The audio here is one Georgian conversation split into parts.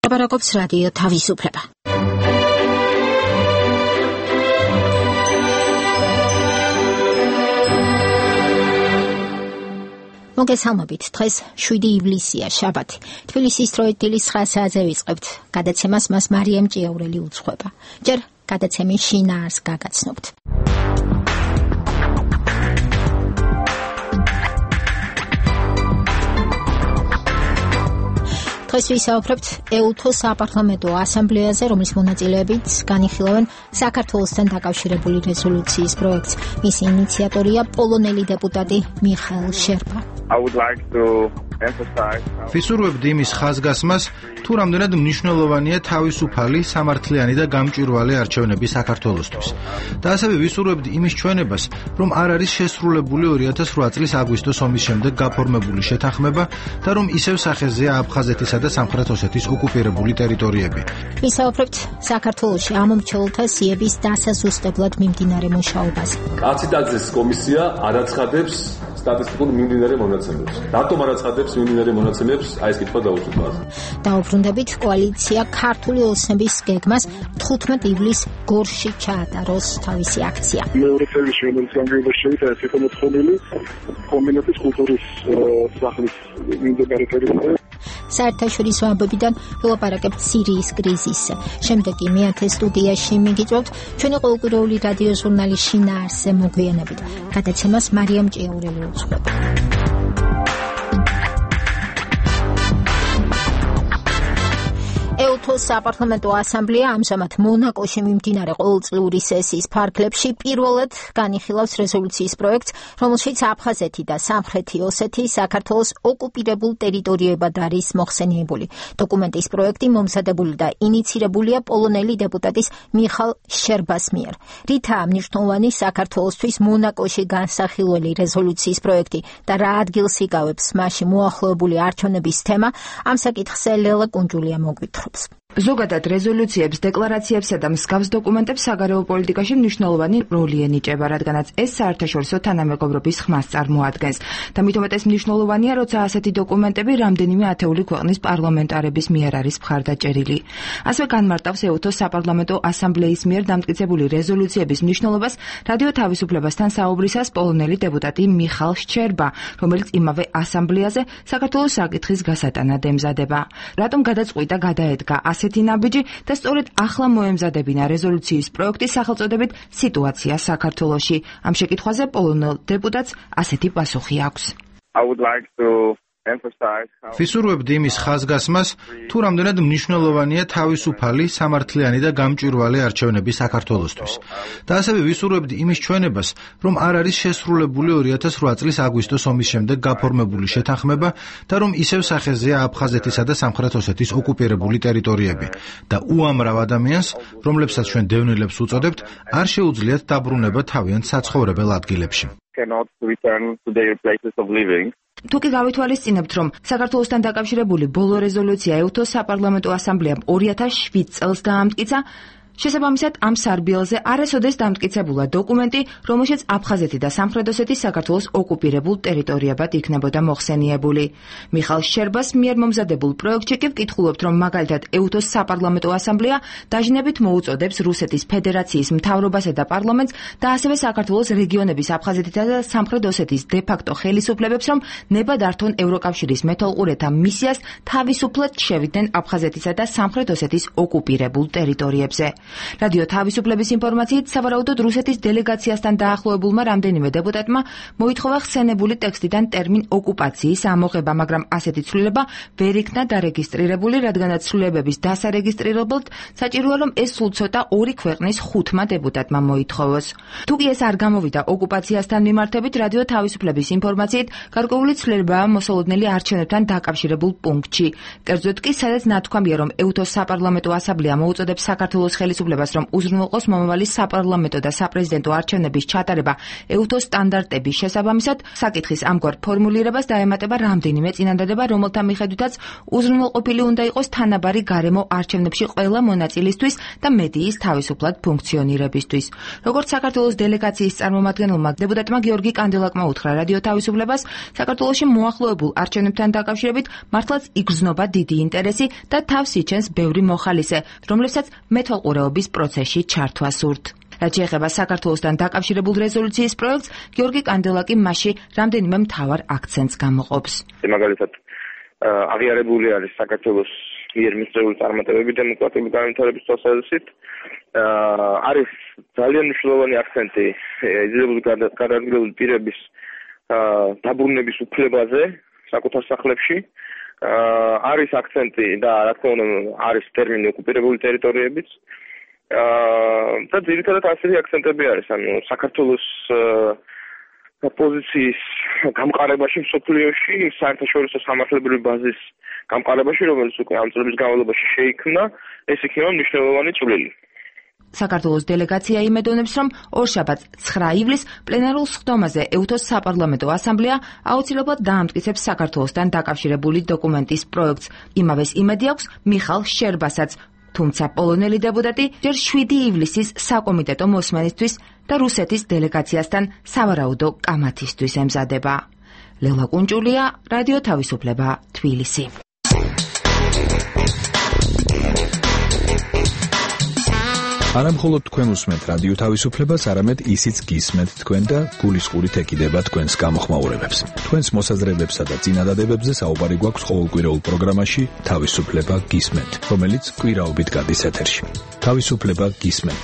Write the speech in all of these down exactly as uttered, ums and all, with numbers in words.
ლაპარაკობს რადიო თავისუფლება. მოგესალმებით, დღეს შვიდი ივლისია, შაბათი. თბილისის დროით დილის ცხრა საათზე ვიწყებთ. გადაცემას მას მარიამ ჭიაურელი უძღვება. ჯერ გადაცემის შინაარს გაგაცნობთ. დღეს ვისაუბრებთ ეუთოს საპარლამენტო ასამბლეაზე, რომლის მონაწილეებით განიხილავენ საქართველოსთან დაკავშირებული რეზოლუციის პროექტს. მისი ინიციატორია პოლონელი დეპუტატი მიხაილ შერბა. ვისურვებდი იმის ხაზგასმას, თუ რამდენად მნიშვნელოვანია თავისუფალი, სამართლიანი და გამჭვირვალე არჩევნები საქართველოსთვის. და ასევე ვისურვებდი იმის ჩვენებას, რომ არ არის შესრულებული ორი ათას რვა წლის აგვისტოს ომის შემდეგ გაფორმებული შეთანხმება და რომ ისევ სახეზეა აფხაზეთისა და სამხრეთ ოსეთის ოკუპირებული ტერიტორიები. ვისაუბრებთ საქართველოში ამომრჩევლთა სიების დასაზუსტებლად მიმდინარე მუშაობაზე. კაცი-ტაძრის კომისია არ აცხადებს სტატისტიკურ მიმდინარე მონაცემებს. რატომ არ აცხადებს მიმდინარე მონაცემებს? აი ეს კითხვა დაუშვათ. დაუბრუნდებით, კოალიცია ქართული ოცნების გეგმას თხუთმეტ ივლისს გორში ჩაატაროს თავისი აქცია. მეორე წელი შემოგვიდგა შეიძლება ეს იყო მოთხოვნილი კომბინატის კულტურის სახლის მიმდებარე ტერიტორია. საერთაშორისო ამბებიდან ვილაპარაკებთ სირიის კრიზისზე. შემდეგ კი მეათე სტუდიაში მიგიწევთ ჩვენი ყოველკვირეული რადიო ჟურნალი შინაარსზე მოგვიანებით. გადაცემას მარიამ ჭიაურელი უძღვება. ეუთოს საპარლამენტო ასამბლეა ამჟამად მონაკოში მიმდინარე ყოველწლიური სესიის ფარგლებში პირველად განიხილავს რეზოლუციის პროექტს, რომელშიც აფხაზეთი და სამხრეთი ოსეთი საქართველოს ოკუპირებულ ტერიტორიებად არის მოხსენიებული. დოკუმენტის პროექტი მომზადებული და ინიცირებულია პოლონელი დეპუტატის მიხაილ შერბას მიერ. რითაა მნიშვნელოვანი საქართველოსთვის მონაკოში განსახილველი რეზოლუციის პროექტი და რა ადგილს იკავებს მასში მოახლოებული არჩევნების თემა, ამ საკითხზე ლელა კუნჯულია მოგვითხრობს. ზოგადად რეზოლუციებს, დეკლარაციებსა და მსგავს დოკუმენტებს საგარეო პოლიტიკაში მნიშვნელოვანი როლი ენიჭება, რადგანაც ეს საერთაშორისო თანამეგობრობის ხმას წარმოადგენს. და მით უმეტეს მნიშვნელოვანია, როცა ასეთი დოკუმენტები რამდენიმე ათეული ქვეყნის პარლამენტარების მიერ არის მხარდაჭერილი. ასევე განმარტავს ეუთოს საპარლამენტო ასამბლეის მიერ დამტკიცებული რეზოლუციების მნიშვნელობას რადიო თავისუფლებასთან საუბრისას პოლონელი დეპუტატი მიხაილ შერბა, რომელიც იმავე ასამბლეაზე საქართველოს საკითხის გასატანად ემზადება. რატომ გადაწყვიტა გადაედგა ასეთი ნაბიჯი და სწორედ ახლა მოემზადებინა რეზოლუციის პროექტის სახელწოდებით სიტუაცია საქართველოში. ამ შეკითხვაზე პოლონელ დეპუტატს ასეთი პასუხი აქვს. ვისურვებდი იმის ხაზგასმას, თუ რამდენად მნიშვნელოვანია თავისუფალი, სამართლიანი და გამჭვირვალე არჩევნები საქართველოსთვის. და ასევე ვისურვებდი იმის ჩვენებას, რომ არ არის შესრულებული ორი ათას რვა წლის აგვისტოს ომის შემდეგ გაფორმებული შეთანხმება და რომ ისევ სახეზეა აფხაზეთისა და სამხრეთ ოსეთის ოკუპირებული ტერიტორიები. და უამრავ ადამიანს, რომლებსაც ჩვენ დევნილებს უწოდებთ, არ შეუძლიათ დაბრუნება თავიანთ საცხოვრებელ ადგილებში. თუ კი გავითვალისწინებთ, რომ საქართველოსთან დაკავშირებული ბოლო რეზოლუცია ეუთოს საპარლამენტო ასამბლეამ ორი ათას შვიდ წელს დაამტკიცა, შესაბამისად ამ სარბიელზე არასოდეს დამტკიცებულა დოკუმენტი, რომელშიც აფხაზეთი და სამხრეთ ოსეთის საქართველოს ოკუპირებულ ტერიტორიებად იქნებოდა მოხსენიებული. მიხაილ შერბას მიერ მომზადებულ პროექტში კი ვკითხულობთ, რომ მაგალითად ეუთოს საპარლამენტო ასამბლეა დაჟინებით მოუწოდებს რუსეთის ფედერაციის მთავრობასა და პარლამენტს და ასევე საქართველოს რეგიონების აფხაზეთისა და სამხრეთ ოსეთის დე-ფაქტო ხელისუფლებებს, რომ ნება დართონ ევროკავშირის მეთვალყურეთა მისიას თავისუფლად შევიდნენ აფხაზეთისა და სამხრეთ ოსეთის ოკუპირებულ ტერიტორიებზე. რადიო თავისუფლების ინფორმაციით, სავარაუდოდ რუსეთის დელეგაციასთან დაახლოებულმა რამდენიმე დეპუტატმა მოითხოვა ხსენებული ტექსტიდან ტერმინ ოკუპაციის ამოღება, მაგრამ ასეთი ცვლილება ვერ იქნა დარეგისტრირებული, რადგანაც ცვლილებების დასარეგისტრირებლად საჭიროა, რომ ეს სულ ცოტა ორი ქვეყნის ხუთმა დეპუტატმა მოითხოვოს. თუ კი ეს არ გამოვიდა ოკუპაციასთან მიმართებით, რადიო თავისუფლების ინფორმაციით, გარკვეული ცვლილებაა მოსალოდნელი არჩევნებთან დაკავშირებულ პუნქტში. კერძოდ კი, სადაც ნათქვამია, რომ ეუთოს საპარლამენტო ასამბლეა მოუწოდებს საქართველოს თავისუფლებას, რომ უზრუნველყოს მომავალი საპარლამენტო და საპრეზიდენტო არჩევნების ჩატარება ეუთოს სტანდარტების შესაბამისად. საკითხის ამგვარ ფორმულირებას დაემატება რამდენიმე წინადადება, რომელთა მიხედვითაც უზრუნველყოფილი უნდა იყოს თანაბარი გარემო არჩევნებში ყველა მონაწილისთვის და მედიის თავისუფლად ფუნქციონირებისთვის. როგორც საქართველოს დელეგაციის წარმომადგენელმა დეპუტატმა გიორგი კანდელაკმა უთხრა რადიო თავისუფლებას, საქართველოში მოახლოებულ არჩევნებთან დაკავშირებით მართლაც იგრძნობა დიდი ინტერესი და თავს იჩენს ბევრი მოხალისე, რომლებსაც მეთვალყურეობის პროცესში ჩართვა სურთ. რაც შეეხება საქართველოსთან დაკავშირებულ რეზოლუციის პროექტს, გიორგი კანდელაკი მასში რამდენიმე მთავარ აქცენტს გამოყოფს. მაგალითად, აღიარებული არის საქართველოს მიერ მიღწეული წარმატებები დემოკრატიული განვითარების თვალსაზრისით. არის ძალიან მნიშვნელოვანი აქცენტი იძულებული გადაადგილებული პირების დაბრუნების უფლებაზე საკუთარ სახლებში. არის აქცენტი და რა თქმა უნდა არის ტერმინი ოკუპირებული ტერიტორიებიც. და ძირითადად ასეთი აქცენტები არის, ანუ საქართველოს პოზიციის გამყარებაში მსოფლიოში, საერთაშორისო სამართლებრივი ბაზის გამყარებაში, რომელიც უკვე ამ წლების განმავლობაში შეიქმნა, ეს იქნება მნიშვნელოვანი წვლილი. საქართველოს დელეგაცია იმედოვნებს, რომ ორშაბათს ცხრა ივლისს პლენარულ სხდომაზე ეუთოს საპარლამენტო ასამბლეა აუცილებლად დაამტკიცებს საქართველოსთან დაკავშირებული დოკუმენტის პროექტს. იმავეს იმედი აქვს მიხალ შერბასაც. თუმცა პოლონელი დეპუტატი ჯერ შვიდი ივლისის საკომიტეტო მოსმენისთვის და რუსეთის დელეგაციასთან სავარაუდო კამათისთვის ემზადება. ლელა კუნჭულია, რადიო თავისუფლება, თბილისი. არა მხოლოდ თქვენ უსმენთ რადიო თავისუფლებას, არამედ ისიც გისმენთ თქვენ და გულისყურით ეკიდება თქვენს გამოხმაურებებს. თქვენს მოსაზრებებსა და წინადადებებზე საუბარი გვაქვს ყოველკვირეულ პროგრამაში თავისუფლება გისმენთ, რომელიც კვირაობით გადის ეთერში. თავისუფლება გისმენთ.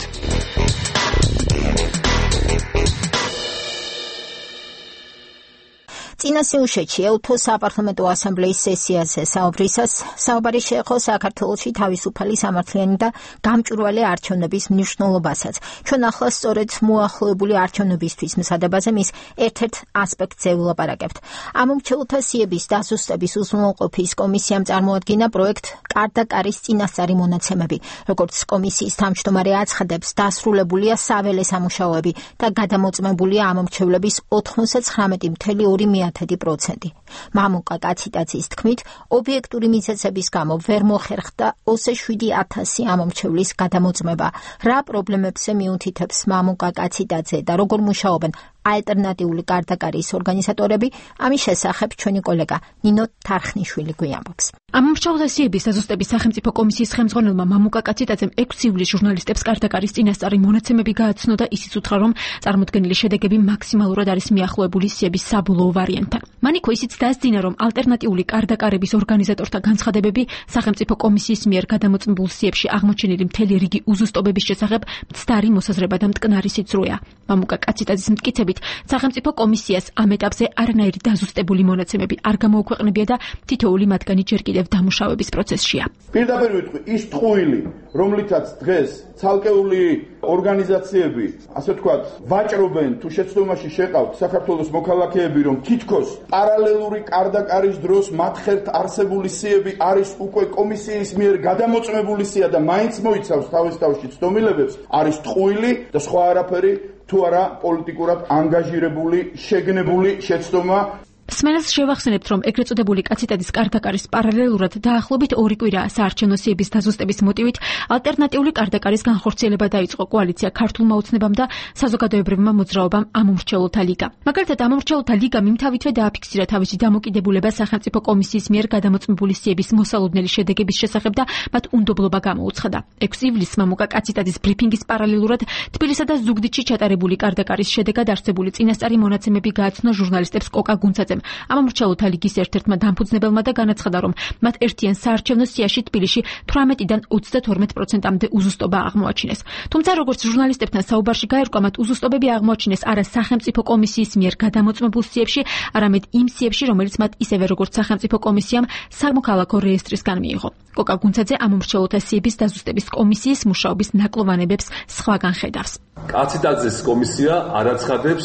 წინა სიუჟეტში ეუთოს საპარლამენტო ასამბლეის სესიაზე საუბრისას საუბარი შეეხო საქართველოში თავისუფალი სამართლიანი და გამჭვირვალე არჩევნების მნიშვნელობასაც. ჩვენ ახლა სწორედ მოახლოებული არჩევნებისთვის მზადებაზე მის ერთ-ერთ ასპექტზე ვილაპარაკებთ. ამომრჩევლთა სიების დაზუსტების უზრუნველყოფის კომისიამ წარმოადგინა პროექტ „კარდა კარის წინასწარი მონაცემები“. როგორც კომისიის თავმჯდომარე აცხადებს, დასრულებულია საველე სამუშაოები და გადამოწმებულია ამომრჩევლების ოთხმოცდათხრამეტი ფاصლე ორი პროცენტი. მამუკა კაციტაძის თქმით, ობიექტური მიზეზების გამო ვერ მოხერხდა ოცდაშვიდი ათასი ამომრჩევლის გადამოწმება. რა პრობლემებზე მიუთითებს მამუკა კაციტაძე და როგორ მუშაობენ ალტერნატიული კარდაკარის ორგანიზატორები, ამის შესახებ ჩვენი კოლეგა ნინო თარხნიშვილი გვიამბობს. ამომრჩევლთა სიების დაზუსტების სახელმწიფო კომისიის ხელმძღვანელმა მამუკა კაციტაძემ ექვსი ივლისს ჟურნალისტებს კარდაკარის წინასწარი მონაცემები გააცნო და ისიც უთხრა, რომ წარმოდგენილი შედეგები მაქსიმალურად არის მიახლოებული სიების საბოლოო ვარიანტთან. მან იქ ისიც დაასძინა, რომ ალტერნატიული კარდაკარების ორგანიზატორთა განცხადებები სახელმწიფო კომისიის მიერ გადამოწმებულ სიებში აღმოჩენილი მთელი რიგი უზუსტობების შესახებ მცდარი მოსაზრება და მტკნარი სიცრუეა. მამუკა კაციტაძის მტკიცებით, სახელმწიფო კომისიას ამ ეტაპზე არანაირი დაზუსტებული მონაცემები არ გამოუქვეყნებია და თითოეული მათგანი ჯერ კიდევ დამუშავების პროცესშია. პირდაპირ ვიტყვი, ის ტყუილი, რომლითაც დღეს ცალკეული ორგანიზაციები, ასე ვთქვათ, ვაჭრობენ თუ შეცდომაში შეყავთ საქართველოს მოქალაქეები, რომ თითქოს პარალელური კარდაკარის დროს მათ ხელთ არსებული სიები არის უკვე კომისიის მიერ გადამოწმებული სია და მაინც მოიცავს თავის თავში ცდომილებებს, არის ტყუილი და სხვა არაფერი თუ არა პოლიტიკურად ანგაჟირებული, შეგნებული შეცდომა. სმენელს შევახსენებთ, რომ ეგრეთ წოდებული კაციტაძის კარდაკარის პარალელურად დაახლოებით ორი კვირაა საარჩევნო სიების დაზუსტების მოტივით ალტერნატიული კარდაკარის განხორციელება დაიწყო კოალიცია ქართულმა ოცნებამ და საზოგადოებრივმა მოძრაობამ ამომრჩევლთა ლიგა. მაგალითად, ამომრჩევლთა ლიგამ იმთავითვე დააფიქსირა თავისი დამოკიდებულება სახელმწიფო კომისიის მიერ გადამოწმებული სიების მოსალოდნელი შედეგების შესახებ და მათ უნდობლობა გამოუცხადა. ექვსი ივლისს მამუკა კაციტაძის ბრიფინგის პარალელურად თბილისსა და ზუგდიდში ჩატარებული კარდაკარის შედეგად არსებული წინასწარი მონაცემები გააცნო ჟურნალისტებს კოკა გუნცაძემ. ამომრჩევლთა ლიგის ერთ-ერთმა დამფუძნებელმა და განაცხადა, რომ მათ ერთიან საარჩევნო სიაში თბილისში თვრამეტიდან ოცდათორმეტ პროცენტამდე უზუსტობა აღმოაჩინეს. თუმცა, როგორც ჟურნალისტებთან საუბარში გაერკვა, მათ უზუსტობები აღმოაჩინეს არა სახელმწიფო კომისიის მიერ გადამოწმებულ სიებში, არამედ იმ სიებში, რომელიც მათ ისევე როგორც სახელმწიფო კომისიამ სამოქალაქო რეესტრისგან მიიღო. კოკა გუნცაძე ამომრჩევლთა სიების დაზუსტების კომისიის მუშაობის ნაკლოვანებებს სხვაგან ხედავს. კაციტაძის კომისია არ აცხადებს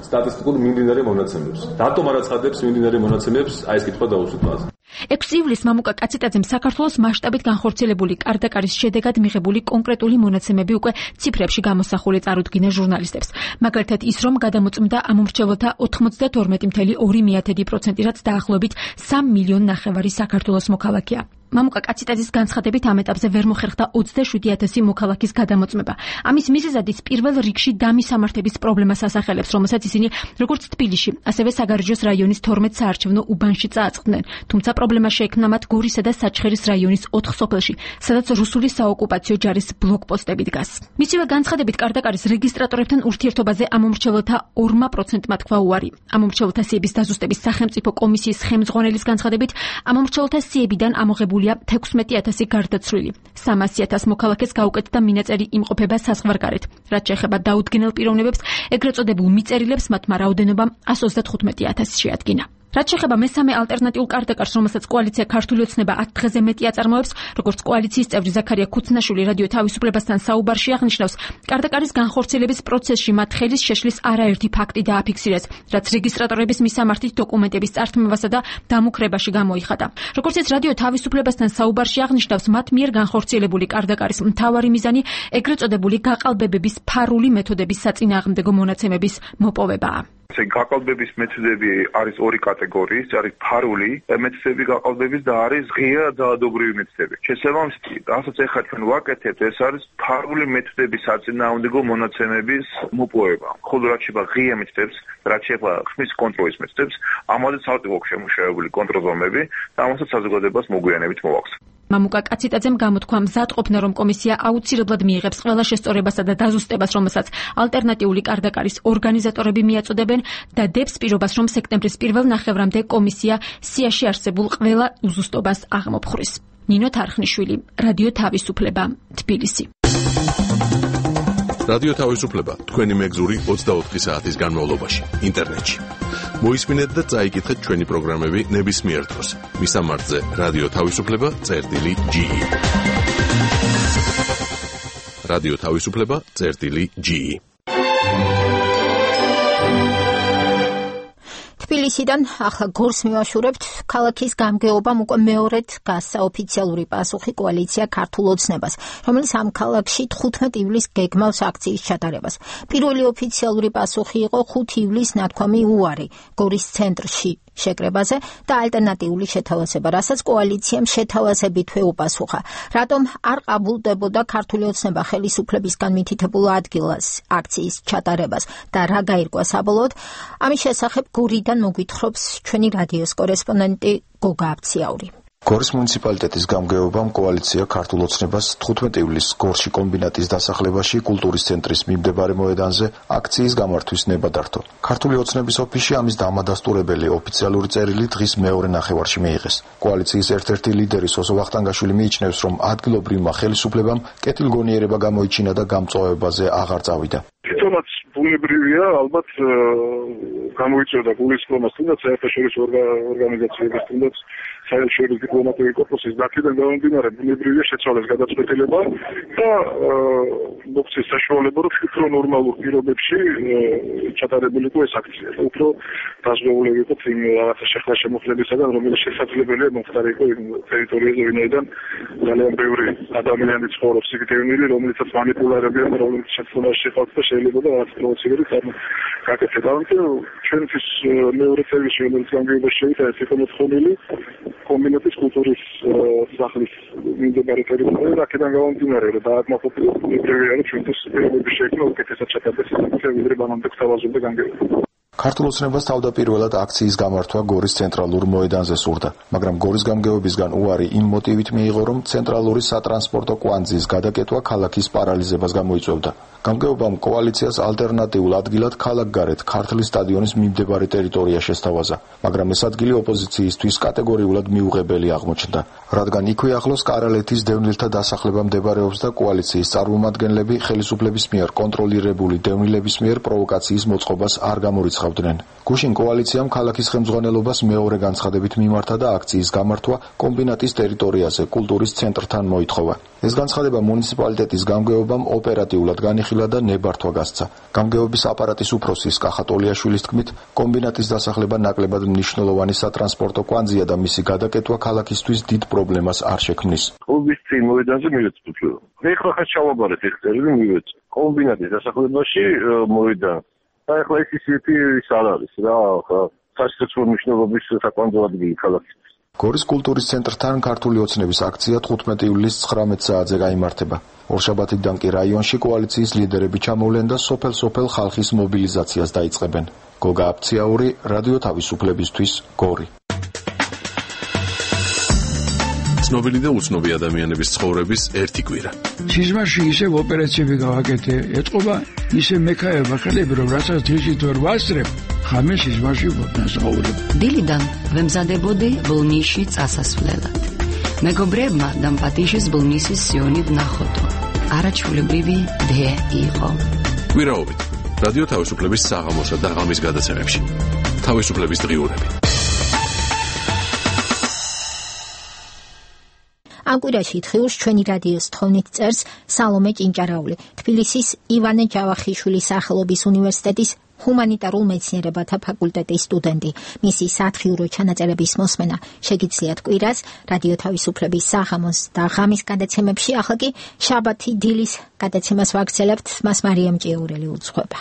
სტატისტიკურ მიმდინარე მონაცემებს. რატომ არ აცხადებს მიმდინარე მონაცემებს? აი ეს კითხვა დაუსვით მას. ექვსი ივლისს მამუკა კაციტაძემ საქართველოს მასშტაბით განხორციელებული კარდაკარის შედეგად მიღებული კონკრეტული მონაცემები უკვე ციფრებში გამოსახული წარუდგინა ჟურნალისტებს. მაგალითად ის, რომ გადამოწმდა ამომრჩეველთა ოთხმოცდათორმეტი ფاصლე ორი პროცენტი, რაც დაახლოებით სამ მილიონ ნახევარი საქართველოს მოქალაქეა. მამუკა კაციტაძის განცხადებით ამ ეტაპზე ვერ მოხერხდა ოცდაშვიდი ათასი მოქალაქის გადამოწმება. ამის მიზეზად ის პირველ რიგში დამისამართების პრობლემას ასახელებს, რომელსაც ისინი როგორც თბილისში, ასევე საგარეჯოს რაიონის თორმეტ საარჩევნო უბანში წააწყდნენ. თუმცა პრობლემა შეექმნა მათ გორისა და საჩხერის რაიონის ოთხ სოფელში, სადაც რუსული საოკუპაციო ჯარის ბლოკპოსტები დგას. მისივე განცხადებით კარდაკარის რეგისტრატორებთან ურთიერთობაზე ამომრჩეველთა ორმა პროცენტმა თქვა უარი. ამომრჩეველთა სიების დაზუსტების სახელმწიფო კომისიის ხელმძღვანელის განცხადებით, ამომრჩეველთა სიებიდან ამოღებული თექვსმეტი ათასი გარდაცვლილი. სამასი ათას მოქალაქეს გაუკეთდა მინაწერი იმყოფება საზღვარგარეთ. რაც შეეხება დაუდგენელ პიროვნებებს, ეგრეთ წოდებულ მიწერილებს, მათმა რაოდენობამ ას ოცდათხუთმეტი ათასი შეადგინა. რაც შეეხება მესამე ალტერნატიულ კარდაკარს, რომელსაც კოალიცია ქართული ოცნება ათ დღეზე მეტი აწარმოებს, როგორც კოალიციის წევრი ზაქარია ქუცნაშვილი რადიო თავისუფლებასთან საუბარში აღნიშნავს, კარდაკარის განხორციელების პროცესში მათ ხელის შეშლის არაერთი ფაქტი დააფიქსირეს, რაც რეგისტრატორების მისამართით დოკუმენტების წართმევასა და დამუქრებაში გამოიხადა. როგორც ეს რადიო თავისუფლებასთან საუბარში აღნიშნავს, მათ მიერ განხორციელებული კარდაკარის მთავარი მიზანი ეგრეთ წოდებული გაყალბებების ფარული მეთოდების საწინააღმდეგო მონაცემების მოპოვებაა. გაყალბების მეთოდები არის ორი კატეგორიის, არის ფარული მეთოდები გაყალბების და არის ღია ძალადობრივი მეთოდები. შესაბამისად, რასაც ახლა ჩვენ ვაკეთებთ, ეს არის ფარული მეთოდების საწინააღმდეგო მონაცემების მოპოვება. ხოლო რაც შეეხება ღია მეთოდებს, რაც შეეხება ხმის კონტროლის მეთოდებს, ამაზე ცალკე აქვს შემუშავებული კონტროლზომები და ამასაც საზოგადოებას მოგვიანებით მოვაქვს. მამუკა კაციტაძემ გამოთქვა მზადყოფნა, რომ კომისია აუცილებლად მიიღებს ყველა შესწორებასა და დაზუსტებას, რომელსაც ალტერნატიული კარდაკარის ორგანიზატორები მიაწოდებენ და დებს პირობას, რომ სექტემბრის პირველ ნახევრამდე კომისია სიაში არსებულ ყველა უზუსტობას აღმოფხვრის. ნინო თარხნიშვილი, რადიო თავისუფლება, თბილისი. რადიო თავისუფლება, თქვენი მეგზური ოცდაოთხი საათის განმავლობაში, ინტერნეტში. მოისმინეთ და წაიკითხეთ ჩვენი პროგრამები ნებისმიერ დროს. მისამართზე რადიო თავისუფლება წერტილი ჯი. რადიო თავისუფლება წერტილი ჯი. თბილისიდან ახლა გორს მივაშურებთ. ქალაქის გამგეობამ უკვე მეორედ გასცა ოფიციალური პასუხი კოალიცია ქართულ ოცნებას, რომელიც ამ ქალაქში თხუთმეტი ივლისს გეგმავს აქციის ჩატარებას. პირველი ოფიციალური პასუხი იყო ხუთი ივლისს ნათქვამი უარი გორის ცენტრში შეკრებაზე და ალტერნატიული შეთავაზება, რასაც კოალიციამ შეთავაზებითვე უპასუხა. რატომ არ ყაბულდებოდა ქართული ოცნება ხელისუფლებისგან მითითებულ ადგილას აქციის ჩატარებას და რა გაირკვა საბოლოოდ? ამის შესახებ გურიდან მოგვითხრობს ჩვენი რადიოს კორესპონდენტი გოგა აბციაური. გორის მუნიციპალიტეტის გამგეობამ კოალიცია ქართულ ოცნებას თხუთმეტი ივლისს გორში კომბინატის დასახლებაში კულტურის ცენტრის მიმდებარე მოედანზე აქციის გამართვის ნება დართო. ქართული ოცნების ოფისში ამის დამადასტურებელი ოფიციალური წერილი დღის მეორე ნახევარში მიიღეს. კოალიციის ერთ-ერთი ლიდერი სოსო ვახტანგაშვილი მიიჩნევს, რომ ადგილობრივმა ხელისუფლებამ კეთილგონიერება გამოიჩინა და გამწვავებაზე აღარ წავიდა. თვითონაც ბუნებრივია, ალბათ გამოიწვევდა გულისხმობას თუნდაც საერთაშორისო ორგანიზაციების თუნდაც საერთაშორისო დიპლომატიური კორპუსის დაკიდან გამომდინარე ბუნებრივია შეცვალეს გადაწყვეტილება და მოხდეს საშუალება, რომ უფრო ნორმალურ პირობებში ჩატარებული იყო ეს აქცია. უფრო დაზღვეული იყო იმ რაღაცა შეხლა შემოხლებისაგან, რომელიც შესაძლებელია მომხდარი იყო იმ ტერიტორიაზე, ვინაიდან ძალიან ბევრი ადამიანი ცხოვრობს იქ დევნილი, რომლითაც მანიპულირებიან, რომელიც შეცვალაში ყავს და შეიძლება და რაღაც პროვოცირებით გაკეთება. ამიტომ ჩვენთვის მეორე სერვისი, რომელიც გამგეობაში შევიდა, ეს იყო მოთხოვნილი კომბინატის კულტურის სახლის მიმდებარე ტერიტორია და აქედან გამომდინარე, რომ დააკმაყოფილოს პრევია, რომ ჩვენთვის პირობები შეექმნა უკეთესად ჩატარდეს ისე, ვიდრე მანამდე გთავაზობდა გამგეობა. ქართულ ოცნებას თავდაპირველად აქციის გამართვა გორის ცენტრალურ მოედანზე სურდა, მაგრამ გორის გამგეობისგან უარი იმ მოტივით მიიღო, რომ ცენტრალური სატრანსპორტო კვანძის გადაკეტვა ქალაქის პარალიზებას გამოიწვევდა. გამგეობამ კოალიციას ალტერნატიულ ადგილად ქალაქგარეთ ქართლის სტადიონის მიმდებარე ტერიტორია შესთავაზა, მაგრამ ეს ადგილი ოპოზიციისთვის კატეგორიულად მიუღებელი აღმოჩნდა, რადგან იქვე ახლოს კარალეთის დევნილთა დასახლება მდებარეობს და კოალიციის წარმომადგენლები ხელისუფლების მიერ კონტროლირებული დევნილების მიერ პროვოკაციის მოწყობას არ გამორიცხავდნენ. ურიცხავდნენ. გუშინ კოალიციამ ქალაქის ხელმძღვანელობას მეორე განცხადებით მიმართა და აქციის გამართვა კომბინატის ტერიტორიაზე კულტურის ცენტრთან მოითხოვა. ეს განცხადება მუნიციპალიტეტის გამგეობამ ოპერატიულად განიხილა და ნებართვა გასცა. გამგეობის აპარატის უფროსის კახა ტოლიაშვილის თქმით, კომბინატის დასახლება ნაკლებად მნიშვნელოვანი სატრანსპორტო კვანძია და მისი გადაკეთვა ქალაქისთვის დიდ პრობლემას არ შექმნის. კლუბის წინ მოედანზე მივეცდით. ეხლა ხარ ჩავაბარეთ ეს წერილი მივეც. კომბინატის დასახლებაში მოედანს. და ეხლა ის ისეთი ის არ არის რა, ხა სასიცოცხლო მნიშვნელობის საკვანძო ადგილი ქალაქისთვის. გორის კულტურის ცენტრთან ქართული ოცნების აქცია თხუთმეტი ივლისის ცხრამეტ საათზე გაიმართება. ორშაბათიდან კი რაიონში კოალიციის ლიდერები ჩამოვლენ და სოფელ-სოფელ ხალხის მობილიზაციას დაიწყებენ. გოგა აფციაური, რადიო თავისუფლებისთვის, გორი. ცნობილი და უცნობი ადამიანების ცხოვრების ერთი კვირა. სიზმარში ისევ ოპერაციები გავაკეთე, ეთყობა ისე მექაება ხელები, რომ რასაც დღისით ვერ ვასწრებ, ხამე სიზმარში ვასწავლებ. დილიდან ვემზადებოდი ბლნიში წასასვლელად. მეგობრებმა დამპატიშის ბლნისის სიონი ვნახოდო. არაჩვეულებრივი დე იყო. კვირაობით რადიო თავისუფლების საღამოსა და ღამის გადაცემებში. თავისუფლების დღიურები. ამ კვირაში თხიურს ჩვენი რადიოს თხოვნით წერს სალომე ჭინჭარაული, თბილისის ივანე ჯავახიშვილის სახელობის უნივერსიტეტის ჰუმანიტარულ მეცნიერებათა ფაკულტეტის სტუდენტი. მისი სათხიურო ჩანაწერების მოსმენა შეგიძლიათ კვირას რადიო თავისუფლების საღამოს და ღამის გადაცემებში. ახლა კი შაბათი დილის გადაცემას ვაგრძელებთ, მას მარიამ ჭიაურელი უძღვება.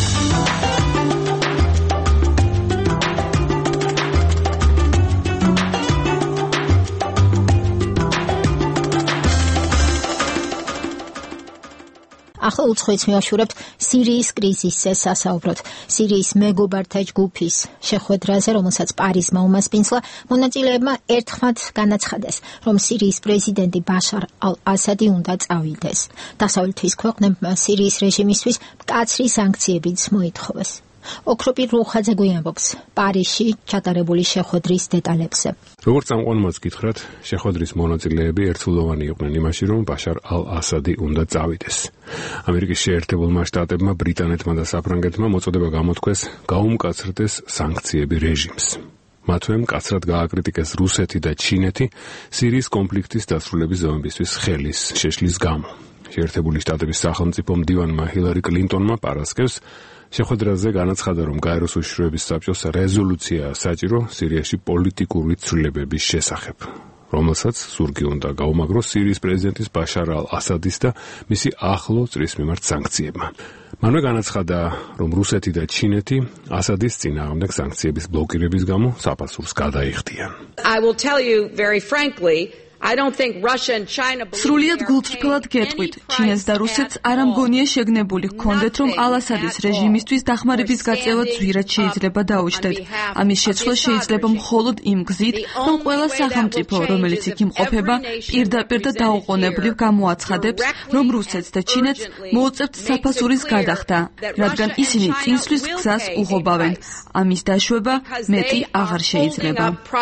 ახლა უცხოეთს მივაშურებთ სირიის კრიზისზე სასაუბროთ. სირიის მეგობართა ჯგუფის შეხვედრაზე, რომელსაც პარიზმა უმასპინძლა, მონაწილეებმა ერთხმად განაცხადეს, რომ სირიის პრეზიდენტი ბაშარ ალ-ასადი უნდა წავიდეს. დასავლეთის ქვეყნებმა სირიის რეჟიმისთვის მკაცრი სანქციებიც მოითხოვეს. ოქროპი რუხაძე გვიამბობს პარიზში ჩატარებული შეხვედრის დეტალებზე. როგორც წამყვანმაც გითხრათ, შეხვედრის მონაწილეები ერთსულოვანი იყვნენ იმაში, რომ ბაშარ ალ-ასადი უნდა წავიდეს. ამერიკის შეერთებულმა შტატებმა, ბრიტანეთმა და საფრანგეთმა მოწოდება გამოთქვეს გაუმკაცრდეს სანქციები რეჟიმს. მათვე მკაცრად გააკრიტიკეს რუსეთი და ჩინეთი სირიის კონფლიქტის დასრულების ზომებისთვის ხელის შეშლის გამო. შეერთებული შტატების სახელმწიფო მდივანმა ჰილარი კლინტონმა პარასკევს შეხვედრაზე განაცხადა, რომ გაეროს უშიშროების საბჭოს რეზოლუცია საჭირო სირიაში პოლიტიკური ცვლილებების შესახებ, რომელსაც ზურგი უნდა გაუმაგროს სირიის პრეზიდენტის ბაშარ ალ-ასადის და მისი ახლო წრის მიმართ სანქციებმა. მანვე განაცხადა, რომ რუსეთი და ჩინეთი ასადის წინააღმდეგ სანქციების ბლოკირების გამო საფასურს გადაიხდიან. I will tell you very frankly, I don't think Russia and China სრულიად გულწრფელად გეტყვით, ჩინეთს და რუსეთს არ ამგონია შეგნებული ჰქონდეთ, რომ ალ-ასადის რეჟიმისთვის დახმარების გაწევა ძვირად შეიძლება დაუჯდეთ. ამის შეცვლა შეიძლება მხოლოდ იმ გზით, რომ ყველა სახელმწიფო, რომელიც იქ იმყოფება, პირდაპირ და დაუყოვნებლივ გამოაცხადებს, რომ რუსეთს და ჩინეთს მოუწევთ საფასურის გადახდა, რადგან ისინი წინსვლის გზას უღობავენ. ამის დაშვება მეტი აღარ შეიძლება.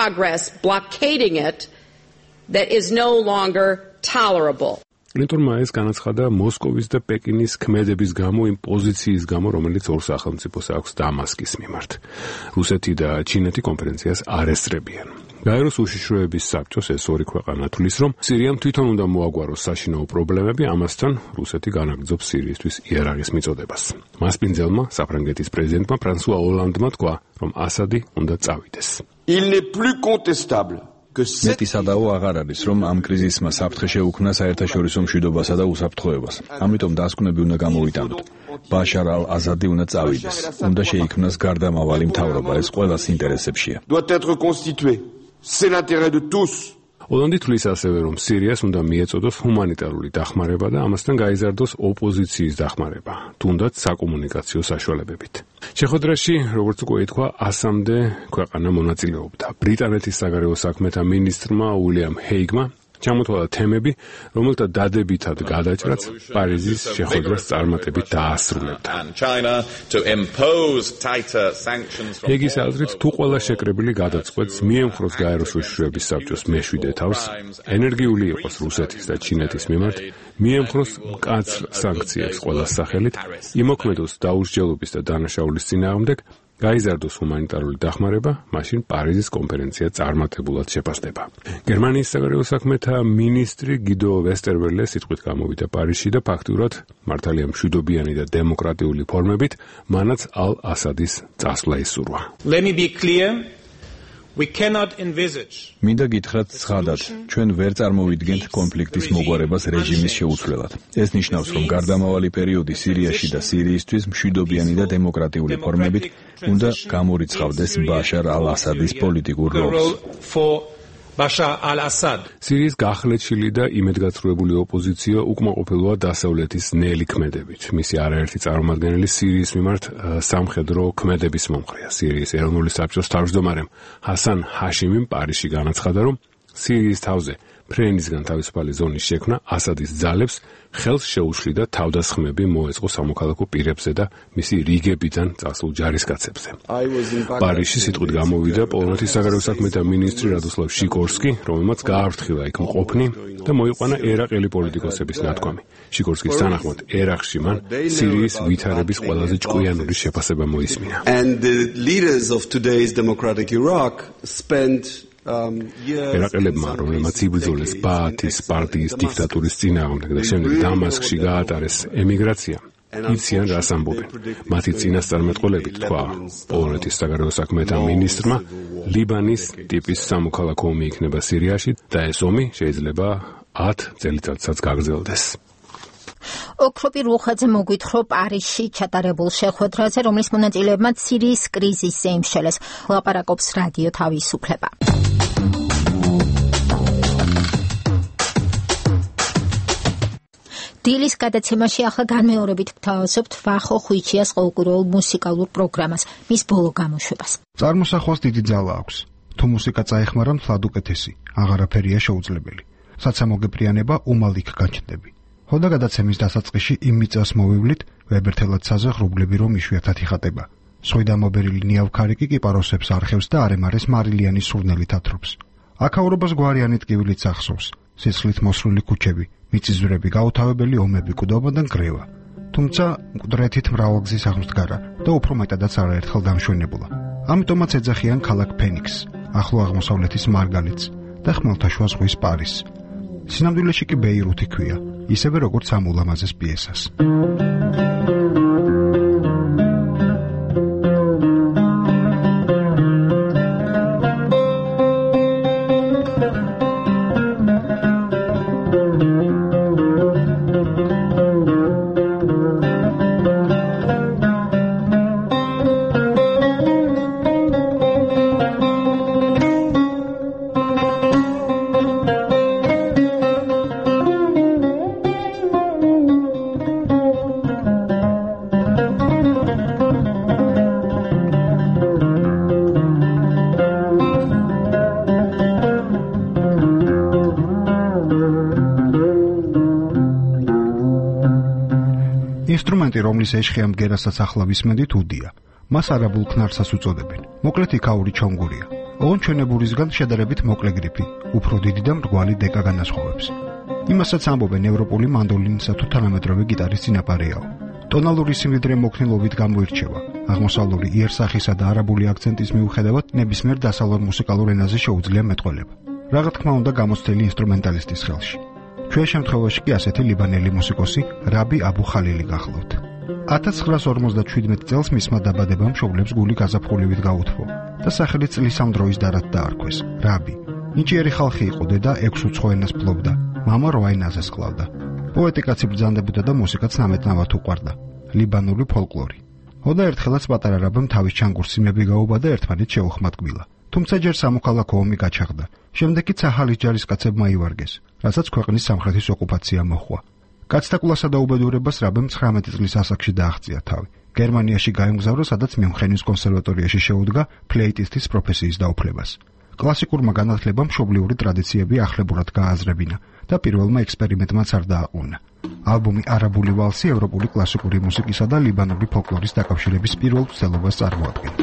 that is no longer tolerable. კლინტონმა ეს განაცხადა მოსკოვის და პეკინის ქმედების გამო, იმ პოზიციის გამო, რომელიც ორ სახელმწიფოს აქვს დამასკის მიმართ. რუსეთი და ჩინეთი კონფერენციას არ ესწრებიან. გაეროს უშიშროების საბჭოს ეს ორი ქვეყანა თვლის, რომ სირიამ თვითონ უნდა მოაგვაროს საშინაო პრობლემები, ამასთან რუსეთი განაგრძობს სირიისთვის იარაღის მიწოდებას. მასპინძელმა საფრანგეთის პრეზიდენტმა ფრანსუა ოლანდმა თქვა, რომ ასადი უნდა წავიდეს. Il n'est plus contestable. მეტი სადაო აღარ არის, რომ ამ კრიზისმა საფრთხე შეუქმნა საერთაშორისო მშვიდობასა და უსაფრთხოებას. ამიტომ დასკვნები უნდა გამოვიტანოთ. ბაშარ ალ-ასადი უნდა წავიდეს. უნდა შეიქმნას გარდამავალი მთავრობა, ეს ყველას ინტერესებშია. doit être constitué. C'est l'intérêt de tous. ოლანდი თვლის ასევე, რომ სირიას უნდა მიეწოდოს ჰუმანიტარული დახმარება და ამასთან გაიზარდოს ოპოზიციის დახმარება, თუნდაც საკომუნიკაციო საშუალებებით. შეხვედრაში, როგორც უკვე ითქვა, ასამდე ქვეყანა მონაწილეობდა. ბრიტანეთის საგარეო საქმეთა მინისტრმა უილიამ ჰეიგმა ჩამოთვალა თემები, რომელთა დადებითად გადაჭრაც პარიზის შეხვედრას წარმატებით დაასრულებდა. ჰეიგის აზრით, თუ ყველა შეკრებილი გადაწყვეტს მიემხროს გაეროს უშიშროების საბჭოს მეშვიდე თავს, ენერგიული იყოს რუსეთის და ჩინეთის მიმართ, მიემხროს მკაცრ სანქციებს ყველა სახელით, იმოქმედოს დაუსჯელობის და დანაშაულის წინააღმდეგ, გაიზარდოს ჰუმანიტარული დახმარება, მაშინ პარიზის კონფერენცია წარმატებულად შეფასდება. გერმანიის საგარეო საქმეთა მინისტრი გიდო ვესტერველე სიტყვით გამოვიდა პარიზში და ფაქტურად მართალია მშვიდობიანი და დემოკრატიული ფორმებით მანაც ალ-ასადის წასვლა ისურვა. Let me be clear. We cannot envisage. მინდა გითხრათ ცხადად, ჩვენ ვერ წარმოვიდგენთ კონფლიქტის მოგვარებას რეჟიმის შეუცვლელად. ეს ნიშნავს, რომ გარდამავალი პერიოდი სირიაში და სირიისთვის მშვიდობიანი და დემოკრატიული ფორმებით უნდა გამორიცხავდეს ბაშარ ალ-ასადის პოლიტიკურ როლს. Bashar al-Assad. სირიის გახლეჩილი და იმედგაცრუებული ოპოზიცია უკმაყოფილოა დასავლეთის ნელი ქმედებით. მისი არაერთი წარმომადგენელი სირიის მიმართ სამხედრო ქმედების მომხრეა. სირიის ეროვნული საბჭოს თავმჯდომარემ ჰასან ჰაშიმიმ პარიზში განაცხადა, რომ სირიის თავზე ფრენისგან თავისუფალი ზონის შექმნა ასადის ძალებს ხელს შეუშლიდა თავდასხმები მოეწყო სამოქალაქო პირებზე და მისი რიგებიდან წასულ ჯარისკაცებზე. პარიზში სიტყვით გამოვიდა პოლონეთის საგარეო საქმეთა მინისტრი რადოსლავ შიკორსკი, რომელმაც გააფრთხილა იქ მყოფნი და მოიყვანა ერაყელი პოლიტიკოსების ნათქვამი. შიკორსკის თანახმად, ერაყში მან სირიის ვითარების ყველაზე ჭკვიანური შეფასება მოისმინა. And the leaders of today's democratic Iraq spent ერაყელებმა, რომელმაც იბრძოლეს ბაათის პარტიის დიქტატურის წინააღმდეგ და შემდეგ დამასკში გაატარეს ემიგრაცია, იციან რას ამბობენ. მათი წინასწარმეტყველებით თქვა პოლონეთის საგარეო საქმეთა მინისტრმა, ლიბანის ტიპის სამოქალაქო ომი იქნება სირიაში და ეს ომი შეიძლება ათ წელიწადსაც გაგრძელდეს. ოქროპი რუხაძე მოგვითხრა პარიზში ჩატარებულ შეხვედრაზე, რომლის მონაწილეებმაც სირიის კრიზისზე იმშელეს. ლაპარაკობს რადიო თავისუფლება. დილის გადაცემაში ახლა განმეორებით ვთავაზობთ ვახო ხვიჩიას ყოველკვირეულ მუსიკალურ პროგრამას, მის ბოლო გამოშვებას. წარმოსახვას დიდი ძალა აქვს. თუ მუსიკა წაეხმარა მთლად უკეთესი, აღარაფერია შეუძლებელი. საცამო გეპრიანება უმალ იქ გაჩნდები. ხოდა გადაცემის დასაწყისში იმ მიწას მოვივლით, ვებერთელად საზღვე ღრუბლები რომ იშვიათად იხატება. სხვიდა მობერილი ნიავქარიკი კიპაროსებს არხევს და არემარეს მარილიანის სურნელით ათრობს. აქაურობას გვარიანი ტკივილით ახსოვს, სისხლით მოსრული ქუჩები, მიწისძვრები, გაუთავებელი ომები, კუდობა და ნგრევა. თუმცა მკვდრეთით მრავალგზის აღმდგარა და უფრო მეტადაც არაერთხელ დამშვენებულა. ამიტომაც ეძახიან ქალაქ ფენიქსს, ახლო აღმოსავლეთის მარგალიტს და ხმელთაშუა ზღვის პარიზს. სინამდვილეში კი ბეირუთი ქვია, ისევე როგორც ამ ულამაზეს პიესას. ინსტრუმენტი, რომლის ეშხია მგერასაც ახლა ვისმენდით, უდია. მას არაბულ ქნარსაც უწოდებენ. მოკლედ იქაური ჩონგურია. ოღონდ ჩვენებურისგან შედარებით მოკლე გრიფი, უფრო დიდი და მრგვალი დეკა განასხვავებს. იმასაც ამბობენ ევროპული მანდოლინისა თუ თანამედროვე გიტარის წინაპარიაო. ტონალური სიმდიდრე მოქნილობით გამოირჩევა. აღმოსავლური იერსახისა და არაბული აქცენტის მიუხედავად ნებისმიერ დასავლურ მუსიკალურ ენაზე შეუძლია მეტყველება. რა თქმა უნდა გამოცდილი ინსტრუმენტალისტის ხელში. ჩვენ შემთხვევაში კი ასეთი ლიბანელი მუსიკოსი რაბი აბუ ხალილი გახლავთ. ათას ცხრაას ორმოცდაშვიდმეტ წელს მისმა დაბადებამ მშობლებს გული გაზაფხულივით გაუთფო და სახელი წლის ამ დროის დარად დაარქვეს რაბი. ნიჭიერი ხალხი იყო, დედა ექვს უცხო ენას ფლობდა, მამა რვა ენაზეც კლავდა. პოეტიკაც იბრძანდებოდა და მუსიკაც ნამეტნავად უყვარდა. ლიბანური ფოლკლორი. ხოდა ერთხელაც პატარა რაბამ თავის ჩანგურსიმები გაუბადა ერთმანეთ შეუხმად კბილა. თუმცა ჯერ სამოქალაქო ომი გაჩაღდა. შემდეგ კი ცაჰალის ჯარისკაცებმა ივარგეს, რასაც ქვეყნის სამხრეთის ოკუპაცია მოჰყვა. კაცთა კლასსა და უბედურებას რაბემ ცხრამეტი წლის ასაკში დააღწია თავი. გერმანიაში გაემგზავრა, სადაც მიუნხენის კონსერვატორიაში შეუდგა ფლეიტისტის პროფესიის დაუფლებას. კლასიკურმა განათლებამ მშობლიური ტრადიციები ახლებურად გააზრებინა და პირველმა ექსპერიმენტმაც არ დააყუნა. ალბომი არაბული ვალსი ევროპული კლასიკური მუსიკისა და ლიბანური ფოლკლორის დაკავშირების პირველ ცდელობას წარმოადგენდა.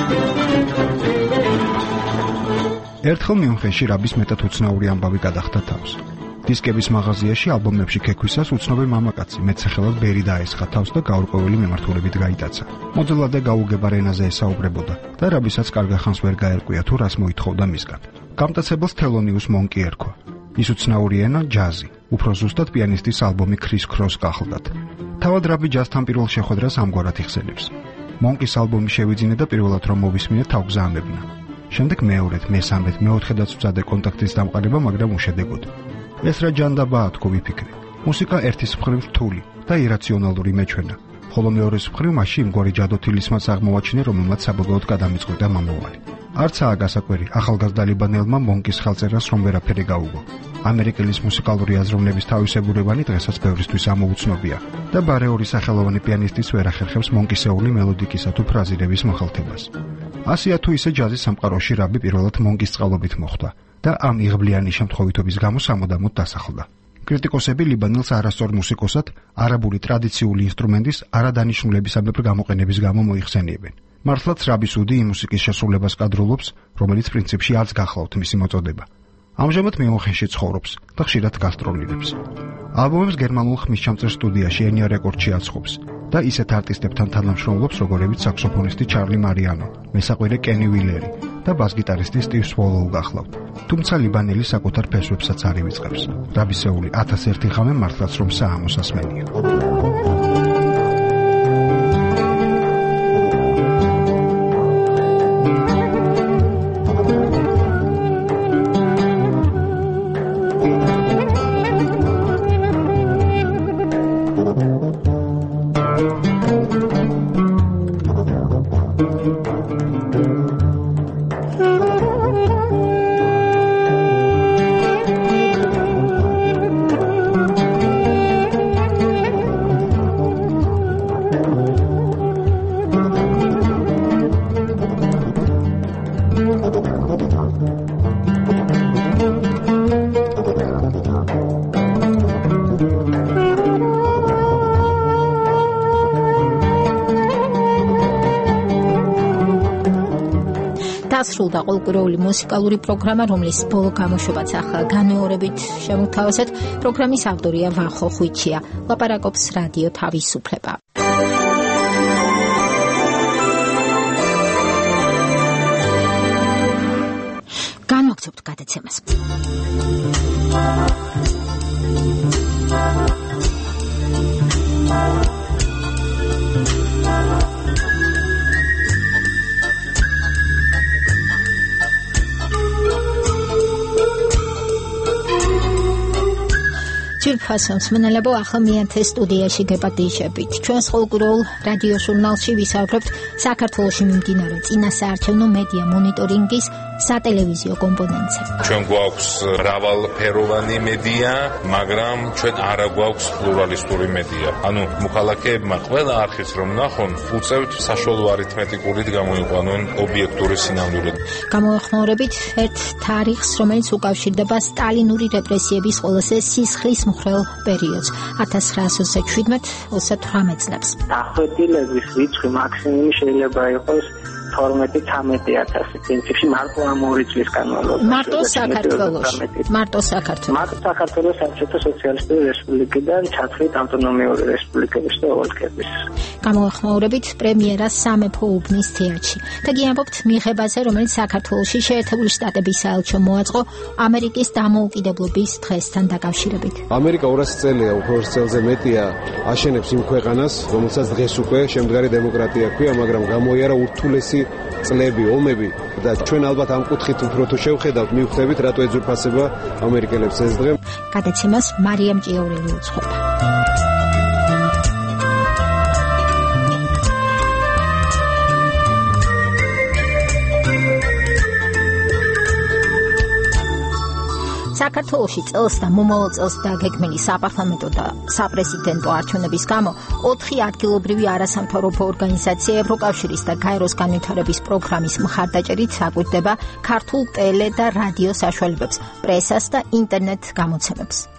ერთხელ მიუნხენში რაბის მეტად უცნაური ამბავი გადახდა თავს. დისკების მაღაზიაში ალბომებში ქექვისას უცნობი მამაკაცი მეტსახელად ბერი დაესხა თავს და გაურკვეველი მემართულებით გაიტაცა. მოძლა და გაუგებარ ენაზე ესაუბრებოდა და რაბისაც კარგა ხანს ვერ გაერკვია თუ რას მოითხოვდა მისგან. გამტაცებელს თელონიუს მონკი ერქვა. ის უცნაური ენა ჯაზი, უფრო ზუსტად პიანისტის ალბომი ქრის ქროს გახლდათ. თავად რაბი ჯაზთან პირველ შეხვედრას ამგვარად იხსენებს. მონკის ალბომი შევიძინე და პირველად რომ მოვისმინე თავგზაამებნა. შემდეგ მეორედ, მესამედ, მეოთხედაც ვწადე კონტაქტის დამყარება, მაგრამ უშედეგოდ. ეს რა ჯანდაბაა თქო ვიფიქრე. მუსიკა ერთის მხრივ რთული და ირაციონალური მეჩვენა, ხოლო მეორეს მხრივ მასში იმგვარი ჯადოთილისმაც აღმოვაჩინე, რომელმაც საბოლოოდ გადამიწყვეტა მომავალი. არცაა გასაკვირი ახალგაზრდა ლიბანელმა მონკის ხელწერას რომ ვერაფერი გაუგო. ამერიკელის მუსიკალური აზროვნების თავისებურებანი დღესაც ბევრისთვის ამოუცნობია და ბარეორი სახელოვანი პიანისტის ვერ ახერხებს მონკისეული მელოდიკისა თუ ფრაზირების მოხალთებას. ასია თუ ისე ჯაზის სამყაროში რაბი პირველად მონკის წყალობით მოხვდა და ამ იღბლიანი შემთხვევითობის გამო სამუდამოდ დასახლდა. კრიტიკოსები ლიბანელს არასწორ მუსიკოსად არაბული ტრადიციული ინსტრუმენტის არადანიშნულებისამებრ გამოყენების გამო მოიხსენიებენ. მართლაც რაბის უდი იმ მუსიკის შესრულებას კადრულობს, რომელიც პრინციპში არც გახლავთ მისი მოწოდება. ამჟამად მიუნხენში ცხოვრობს და ხშირად გასტროლირებს. ალბომებს გერმანულ ხმისჩამწერ სტუდიაში ენია რეკორდში აცხობს და ისეთ არტისტებთან თანამშრომლობს, როგორებიც საქსოფონისტი ჩარლი მარიანო, მესაყვირე კენი ვილერი და ბას-გიტარისტი სტივ სვოლოუ გახლავთ. თუმცა ლიბანელი საკუთარ ფესვებსაც არ ივიწყებს. რაბისეული ათას ერთი ღამე მართლაც რომ საამოსასმენია. დასრულდა ყოველკვირეული მუსიკალური პროგრამა, რომლის ბოლო გამოშვებაც ახლა განმეორებით შემოთავაზეთ. პროგრამის ავტორია ვახო ხვიჩია. ლაპარაკობს რადიო თავისუფლება. განვაგრძობთ გადაცემას. ფასონს მნელებო ახლა მიანთე სტუდიაში გეპატიჟებით. ჩვენს ყოველკვირეულ რადიო ჟურნალში ვისაუბრებთ საქართველოში მიმდინარე წინასაარჩევნო მედია მონიტორინგის სატელევიზიო კომპონენტზე. ჩვენ გვაქვს მრავალფეროვანი მედია, მაგრამ ჩვენ არ გვაქვს პლურალისტური მედია. ანუ მოქალაქეებმა ყველა არხის რომ ნახონ, უწევთ საშუალო არითმეტიკულით გამოიყვანონ ობიექტური სინამდვილე. გამოეხმაურებით ერთ თარიღს, რომელიც უკავშირდება სტალინური რეპრესიების ყველაზე სისხლის მხრელ პერიოდს ათას ცხრაასი ოცდაშვიდმეტ ოცდათვრამეტ წლებს. დახვედილების რიცხვი მაქსიმუმი შეიძლება იყოს თორმეტი ცამეტი ათასი. პრინციპში მარტო ამ ორი წლის განმავლობაში. მარტო საქართველოში. მარტო საქართველოში. მარტო საქართველოს საბჭოთა სოციალისტური რესპუბლიკიდან ჩათვლით ავტონომიური რესპუბლიკების და ოლქების. გამოეხმაურებით პრემიერას სამეფო უბნის თეატრში. და გიამბობთ მიღებაზე, რომელიც საქართველოში შეერთებული შტატების საელჩო მოაწყო ამერიკის დამოუკიდებლობის დღესთან დაკავშირებით. ამერიკა ორასი წელია, უფრო ორ წელზე მეტია აშენებს იმ ქვეყანას, რომელსაც დღეს უკვე შემდგარი დემოკრატია ქვია, მაგრამ გამოიარა ურთულესი წლები, ომები და ჩვენ ალბათ ამ კუთხით უფრო თუ შევხედავთ, მივხვდებით რატო ეძურფასება ამერიკელებს ეს დღე. გადაცემას მარიამ ჭიაურელი უძღვება. საქართველოში წელს და მომავალ წელს დაგეგმილი საპარლამენტო და საპრეზიდენტო არჩევნების გამო ოთხი ადგილობრივი არასამთავრობო ორგანიზაცია ევროკავშირის და გაეროს განვითარების პროგრამის მხარდაჭერით აკვირდება ქართულ ტელე და რადიო საშუალებებს, პრესას და ინტერნეტ გამოცემებს.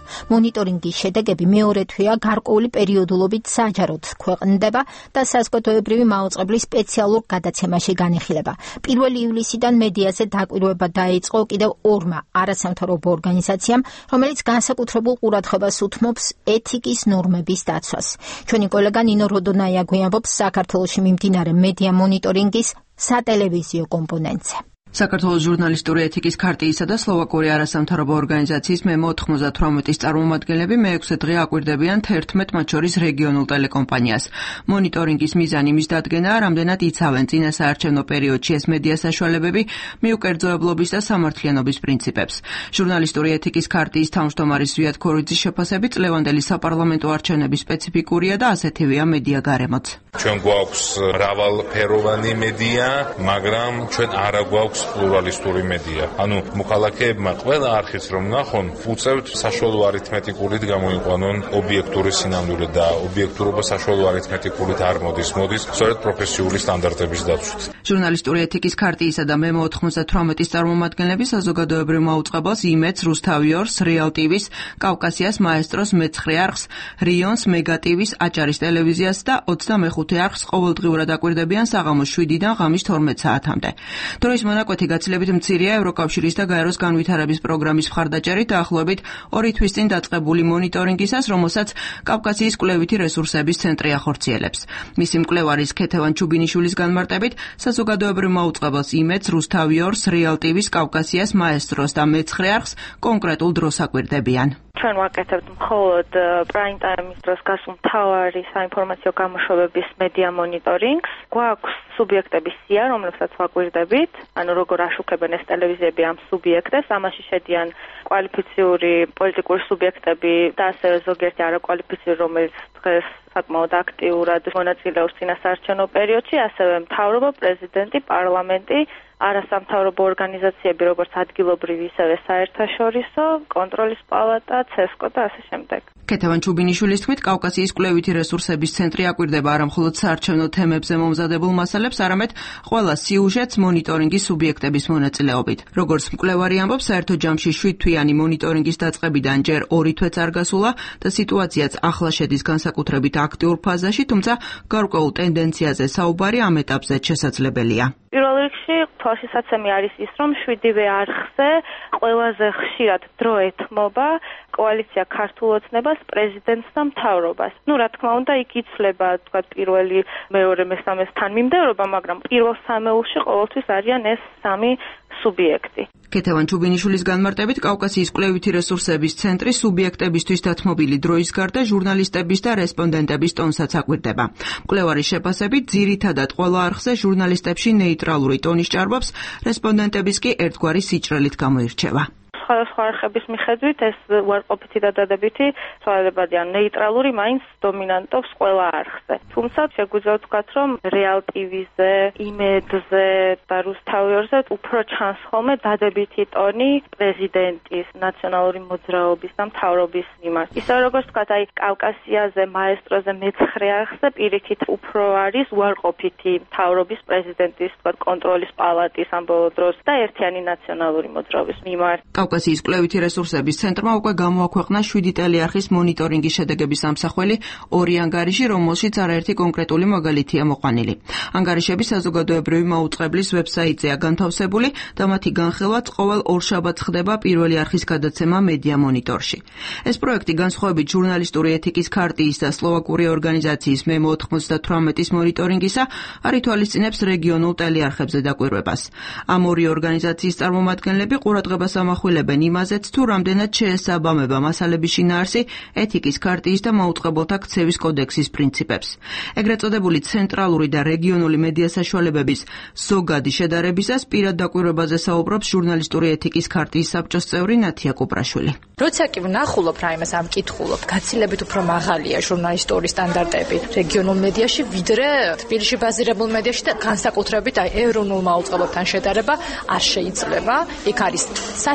მონიტორინგის შედეგები მეორე თვეა გარკვეული პერიოდულობით საჯაროდ ქვეყნდება და საზოგადოებრივი მაუწყებლის სპეციალურ გადაცემაში განიხილება. პირველი ივლისიდან მედიაზე დაკვირვება დაიწყო კიდევ ორმა არასამთავრობო ორგანიზაციამ, რომელიც განსაკუთრებულ ყურადღებას უთმობს ეთიკის ნორმების დაცვას. ჩვენი კოლეგა ნინო როდონაია გვიამბობს საქართველოში მიმდინარე მედია მონიტორინგის სატელევიზიო კომპონენტზე. საქართველოს ჟურნალისტური ეთიკის ქარტიისა და სლოვაკური არასამთავრობო ორგანიზაციის მე ოთხმოცდათვრამეტის წარმომადგენლები მეექვსე დღე აკვირდებიან თერთმეტ მათ შორის რეგიონულ ტელეკომპანიას. მონიტორინგის მიზანი მის დადგენაა, რამდენად იცავენ წინასაარჩევნო პერიოდში ეს მედია საშუალებები მიუკერძოებლობის და სამართლიანობის პრინციპებს. ჟურნალისტური ეთიკის ქარტიის თავმჯდომარის ზვიად ქორიძის შეფასებით წლევანდელი საპარლამენტო არჩევნები სპეციფიკურია და ასეთივეა მედია გარემოც. ჩვენ გვაქვს მრავალფეროვანი მედია, მაგრამ ჩვენ არ გვაქვს პლურალისტური მედია. ანუ მოქალაქეებმა ყველა არხის რომ ნახონ, უწევთ საშუალო არითმეტიკულით გამოიყვანონ ობიექტური სინამდვილე და ობიექტურობა საშუალო არითმეტიკულით არ მოდის, მოდის სწორედ პროფესიული სტანდარტების დაცვით. ჟურნალისტური ეთიკის ქარტიისა და მე ოთხმოცდათვრამეტის წარმომადგენლები საზოგადოებრივ მაუწყებელს იმედს, რუსთავიორს, რეალ ტივის, კავკასიას მაესტროს მეცხრე არხს, რიონს, მეგა ტივის, აჭარის ტელევიზიას და ოცდამეხუთე არხს ყოველდღიურად აკვირდებიან საღამოს შვიდიდან ღამის თორმეტ საათამდე. დროის მონაკვეთი გაცილებით მცირეა ევროკავშირის და გაეროს განვითარების პროგრამის მხარდაჭერით დაახლოებით ორი თვის წინ დაწყებული მონიტორინგისას, რომელსაც კავკასიის კვლევითი რესურსების ცენტრი ახორციელებს. მისი მკვლევარის ქეთევან ჩუბინიშვილის განმარტებით, საზოგადოებრივ მაუწყებელს იმედს, რუსთავიორს, რეალ ტივის, კავკასიას მაესტროს და მეცხრე არხს კონკრეტულ დროს აკვირდებიან. ჩვენ ვაკეთებთ მხოლოდ პრაიმ ტაიმის დროს გასულ მთავარი საინფორმაციო გამოშვებების მედია მონიტორინგს. გვაქვს სუბიექტების სია, რომლებსაც ვაკვირდებით, ანუ როგორ აშუქებენ ეს ტელევიზიები ამ სუბიექტებს, ამაში შედიან კვალიფიციური პოლიტიკური სუბიექტები და ასევე ზოგიერთი არაკვალიფიციური, რომელიც დღეს საკმაოდ აქტიურად მონაწილეობს წინასაარჩევნო პერიოდში, ასევე მთავრობა, პრეზიდენტი, პარლამენტი, არასამთავრობო ორგანიზაციები, როგორც ადგილობრივი, ისევე საერთაშორისო, კონტროლის პალატა, ცესკო და ასე შემდეგ. ქეთევან ჩუბინიშვილის თქმით, კავკასიის კვლევითი რესურსების ცენტრი აკვირდება არა მხოლოდ საარჩევნო თემებზე მომზადებულ მასალებს, არამედ ყველა სიუჟეტს მონიტორინგის სუბიექტების მონაწილეობით. როგორც მკვლევარი ამბობს, საერთო ჯამში შვიდთვიანი მონიტორინგის დაწყებიდან ჯერ ორი თვეც არ გასულა და სიტუაციაც ახლა შედის განსაკუთრებით აქტიურ ფაზაში, თუმცა გარკვეულ ტენდენციაზე საუბარი ამ ეტაპზეც შესაძლებელია. პირველ რიგში თვალშისაცემი არის ის, რომ შვიდივე არხზე ყველაზე ხშირად დრო ეთმობა კოალიცია ქართულ ოცნებას, პრეზიდენტს და მთავრობას. ნუ რა თქმა უნდა, იქ იცვლება თქვა პირველი, მეორე, მესამეს თანმიმდევრობა, მაგრამ პირველ სამეულში ყოველთვის არიან ეს სამი სუბიექტი. ქეთევან ჩუბინიშვილის განმარტებით, კავკასიის კვლევითი რესურსების ცენტრი სუბიექტებისთვის დათმობილი დროის გარდა ჟურნალისტების და რესპონდენტების ტონსაც აკვირდება. მკვლევარის შეფასებით, ძირითადად ყველა არხზე ჟურნალისტებში ნეიტრალური ტონი სჭარბობს, რესპონდენტების კი ერთგვარი სიჭრელით გამოირჩევა. სხვადასხვა არხების მიხედვით ეს უარყოფითი და დადებითი ცვალებადი, ან ნეიტრალური მაინც დომინანტობს ყველა არხზე. თუმცა შეგვიძლია ვთქვათ, რომ რეალ ტივიზე, იმედზე და რუსთავიორზე უფრო ჩანს ხოლმე დადებითი ტონი პრეზიდენტის, ნაციონალური მოძრაობის და მთავრობის მიმართ. ისე როგორც ვთქვათ, აი კავკასიაზე, მაესტროზე, მეცხრე არხზე პირიქით უფრო არის უარყოფითი მთავრობის, პრეზიდენტის, ვთქვათ, კონტროლის პალატის ამ ბოლო დროს და ერთიანი ნაციონალური მოძრაობის მიმართ. კავკასიის კვლევითი რესურსების ცენტრმა უკვე გამოაქვეყნა შვიდი ტელეარხის მონიტორინგის შედეგების ამსახველი ორი ანგარიში, რომელშიც არაერთი კონკრეტული მაგალითია მოყვანილი. ანგარიშები საზოგადოებრივი მაუწყებლის ვებსაიტზეა განთავსებული და მათი განხილვაც ყოველ ორშაბათს ხდება პირველი არხის გადაცემა მედია მონიტორში. ეს პროექტი განსხვავებით ჟურნალისტური ეთიკის ქარტიის და სლოვაკური ორგანიზაციის მე ოთხმოცდათვრამეტის მონიტორინგისა არ ითვალისწინებს რეგიონულ ტელეარხებზე დაკვირვებას. ამ ორი ორგანიზაციის წარმომადგენლები ყურადღებას ამახვილებენ იმაზეც, თუ რამდენად შეესაბამება მასალების შინაარსი ეთიკის ქარტიის და მაუწყებელთა ქცევის კოდექსის პრინციპებს. ეგრეთ წოდებული ცენტრალური და რეგიონული მედია საშუალებების ზოგადი შედარებისას პირად დაკვირვებაზე საუბრობს ჟურნალისტური ეთიკის ქარტიის საბჭოს წევრი ნათია კუპრაშვილი. როცა კი ვნახულობ რაიმეს ამ კითხულობ, გაცილებით უფრო მაღალია ჟურნალისტური სტანდარტები რეგიონულ მედიაში, ვიდრე თბილისში ბაზირებულ მედიაში და განსაკუთრებით აი ეროვნულ მაუწყებელთან შედარება არ შეიძლება. იქ არის საშინელი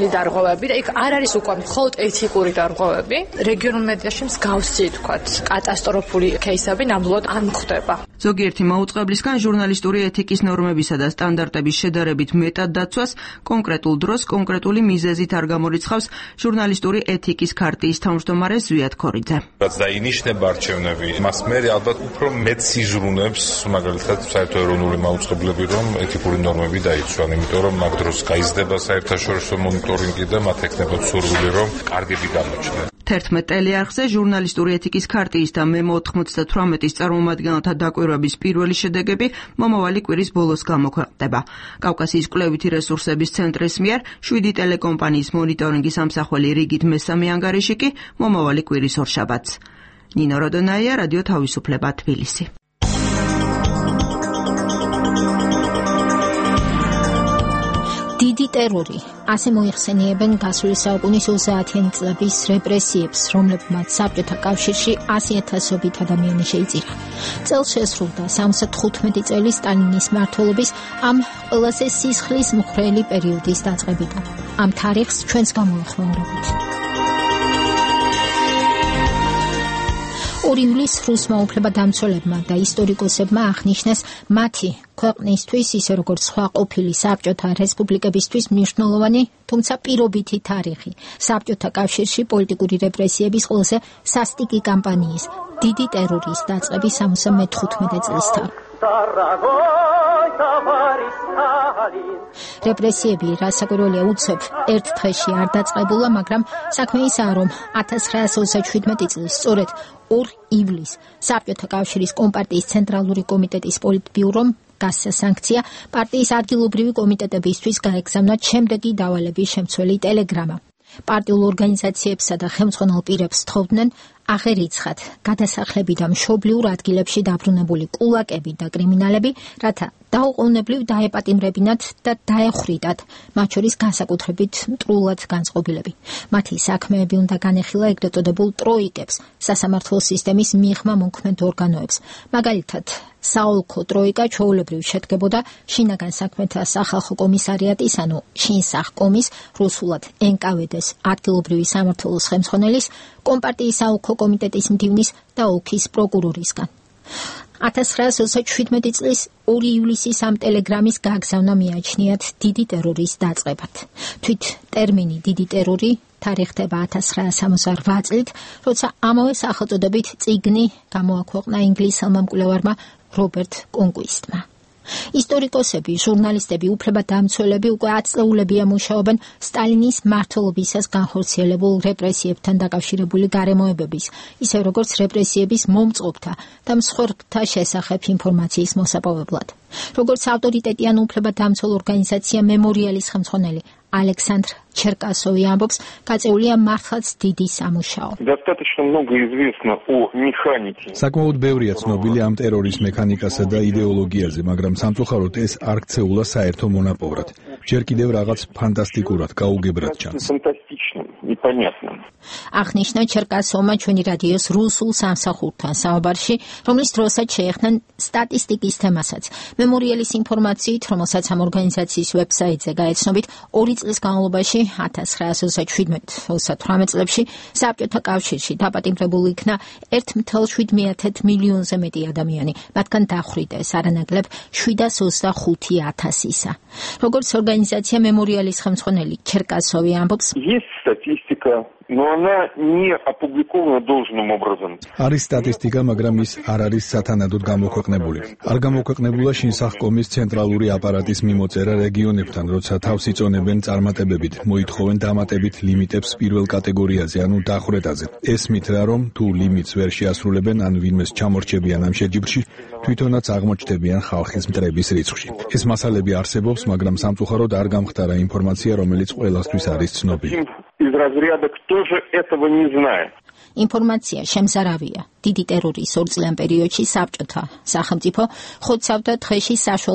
დარღვევები და იქ არ არის უკვე მხოლოდ ეთიკური დარღვევები. რეგიონულ მედიაში მსგავსი თქვათ კატასტროფული кейსები ნამდვილად არ მხვდება. ზოგიერთი მაუწყებლისგან ჟურნალისტური ეთიკის ნორმებისა და სტანდარტების შედარებით მეტად დაცვას კონკრეტულ დროს კონკრეტული მიზეზით არ გამორიცხავს ჟურნალისტური ეთიკის ქარტიის თავმჯდომარე ზვიად ქორიძე. რაც დაინიშნება არჩევნები, მას მე ალბათ უფრო მეც იზრუნებს მაგალითად საერთო ეროვნული მაუწყებლები, რომ ეთიკური ნორმები დაიცვან, იმიტომ რომ მაგ დროს გაიზრდება საერთაშორისო მონიტორინგი და მათ ექნებათ სურვილი, რომ კარგები გამოჩნდნენ. თერთმეტ ტელეარხზე ჟურნალისტური ეთიკის ქარტიის და მე ოთხმოცდათვრამეტის წარმომადგენელთა დაკვირვების პირველი შედეგები მომავალი კვირის ბოლოს გამოქვეყნდება. კავკასიის კვლევითი რესურსების ცენტრის მიერ შვიდი ტელეკომპანიის მონიტორინგის ამსახველი რიგით მესამე ანგარიში კი მომავალი კვირის ორშაბათს. ნინო როდონაია, რადიო თავისუფლება, თბილისი. დიდი ტერორი. ასე მოიხსენიებენ გასული საუკუნის ოცდაათიანი წლების რეპრესიებს, რომლებმაც საბჭოთა კავშირში ასი ათასობით ადამიანი შეიწირა. წელს შესრულდა სამოცდათხუთმეტი წელი სტალინის მმართველობის ამ ყველაზე სისხლის მუხრელი პერიოდის დაწყებიდან. ამ თარიღს ჩვენს გამოეხმაურებით. ორი ივლისს რუსმა უფლებადამცველებმა და ისტორიკოსებმა აღნიშნეს მათი ქვეყნისთვის, ისე როგორც სხვა ყოფილი საბჭოთა რესპუბლიკებისთვის მნიშვნელოვანი, თუმცა პირობითი თარიღი. საბჭოთა კავშირში პოლიტიკური რეპრესიების ყველაზე სასტიკი კამპანიის, დიდი ტერორის დაწყების სამოცდამეთხუთმეტე წლისთავ. რეპრესიები, რასაკვირველია, უცებ ერთ დღეში არ დაწყებულა, მაგრამ საქმე ისაა, რომ ათას ცხრაასი ოცდაშვიდმეტი წლის სწორედ ორ ივლისს საბჭოთა კავშირის კომპარტიის ცენტრალური კომიტეტის პოლიტბიურომ გასცა სანქცია პარტიის ადგილობრივი კომიტეტებისთვის გაეგზავნა შემდეგი დავალების შემცველი ტელეგრამა. პარტიულ ორგანიზაციებსა და ხელმძღვანელ პირებს თხოვდნენ აღერიცხათ გადასახლები და მშობლიურ ადგილებში დაბრუნებული კულაკები და კრიმინალები, რათა დაუყოვნებლივ დაეპატიმრებინათ და დაეხრიდათ, მათ შორის განსაკუთრებით მტრულად განწყობილები. მათი საქმეები უნდა განეხილა ეგრეთ წოდებულ ტროიკებს, სასამართლო სისტემის მიღმა მომქმედ ორგანოებს. მაგალითად, საოლქო ტროიკა ჩვეულებრივ შედგებოდა შინაგან საქმეთა სახალხო კომისარიატის, ანუ შინსახკომის, რუსულად ენ კა ვე დე-ს ადგილობრივი სამმართველოს ხელმძღვანელის, კომპარტიის საოლქო კომიტეტის მდივნის და ოლქის პროკურორისგან. ათას ცხრაასი ოცდაშვიდმეტი წლის ორი ივლისის ამ ტელეგრამის გაგზავნა მიაჩნიათ დიდი ტერორის დაწყებად. თვით ტერმინი დიდი ტერორი თარიღდება ათას ცხრაასი სამოცდაოთხ წლით, როცა ამავე სახელწოდებით წიგნი გამოაქვეყნა ინგლისელმა მკვლევარმა რობერტ კონკვისტმა. ისტორიკოსები, ჟურნალისტები, უფლებადამცველები უკვე ათწლეულებია მუშაობენ სტალინის მმართველობისას განხორციელებულ რეპრესიებთან დაკავშირებული გარემოებების, ისე როგორც რეპრესიების მომწყობთა და მსხვერპლთა შესახებ ინფორმაციის მოსაპოვებლად. როგორც ავტორიტეტიან უფლებადამცველ ორგანიზაცია მემორიალის ხელმძღვანელი ალექსანდრ ჩერკასოვი ამბობს, გაწეულია მართლაც დიდი სამუშაო. საკმაოდ ბევრია ცნობილი ამ ტერორის მექანიკასა და იდეოლოგიაზე, მაგრამ სამწუხაროდ ეს არ ქცეულა საერთო მონაპოვრად. ჯერ კიდევ რაღაც ფანტასტიკურად, გაუგებრად ჩანს. აღნიშნა ჩერკასოვმა ჩვენი რადიოს რუსულ სამსახურთან საუბარში, რომლის დროსაც შეეხდნენ სტატისტიკის თემასაც. მემორიალის ინფორმაციით, რომელსაც ამ ორგანიზაციის ვებსაიტზე გაეცნობით, ორი წლის განმავლობაში ათას ცხრაასი ოცდაშვიდმეტ ოცდათვრამეტ წლებში საბჭოთა კავშირში დაპატიმრებული იქნა ერთ მთელ შვიდ მეათედ მილიონზე მეტი ადამიანი, მათგან დახვრიტეს არანაკლებ შვიდას ოცდახუთი ათასისა. როგორც ორგანიზაცია მემორიალის ხელმძღვანელი ჩერკასოვი ამბობს, но она не опубликована должным образом. არის სტატისტიკა, მაგრამ ის არ არის სათანადოდ გამოქვეყნებული. არ გამოქვეყნებულა შინსახკომის ცენტრალური აპარატის მიმოწერა რეგიონებთან, როცა თავს იწონებენ წარმატებებით, მოითხოვენ დამატებით ლიმიტებს პირველ კატეგორიაზე, ანუ დახვრეტაზე. ესმით რა, რომ თუ ლიმიტს ვერ შეასრულებენ, ან ვინმეს ჩამორჩებიან ამ შეჯიბრში, თვითონაც აღმოჩნდებიან ხალხის მტრების რიცხვში. ეს მასალები არსებობს, მაგრამ სამწუხაროდ არ გამხდარა ინფორმაცია, რომელიც ყველასთვის არის ცნობილი. Из разряда кто же этого не знает. ინფორმაცია შემზარავია. დიდი ტერორის ორ წლიან პერიოდში საბჭოთა სახელმწიფო ხოცავდა დღეში საშუალოდ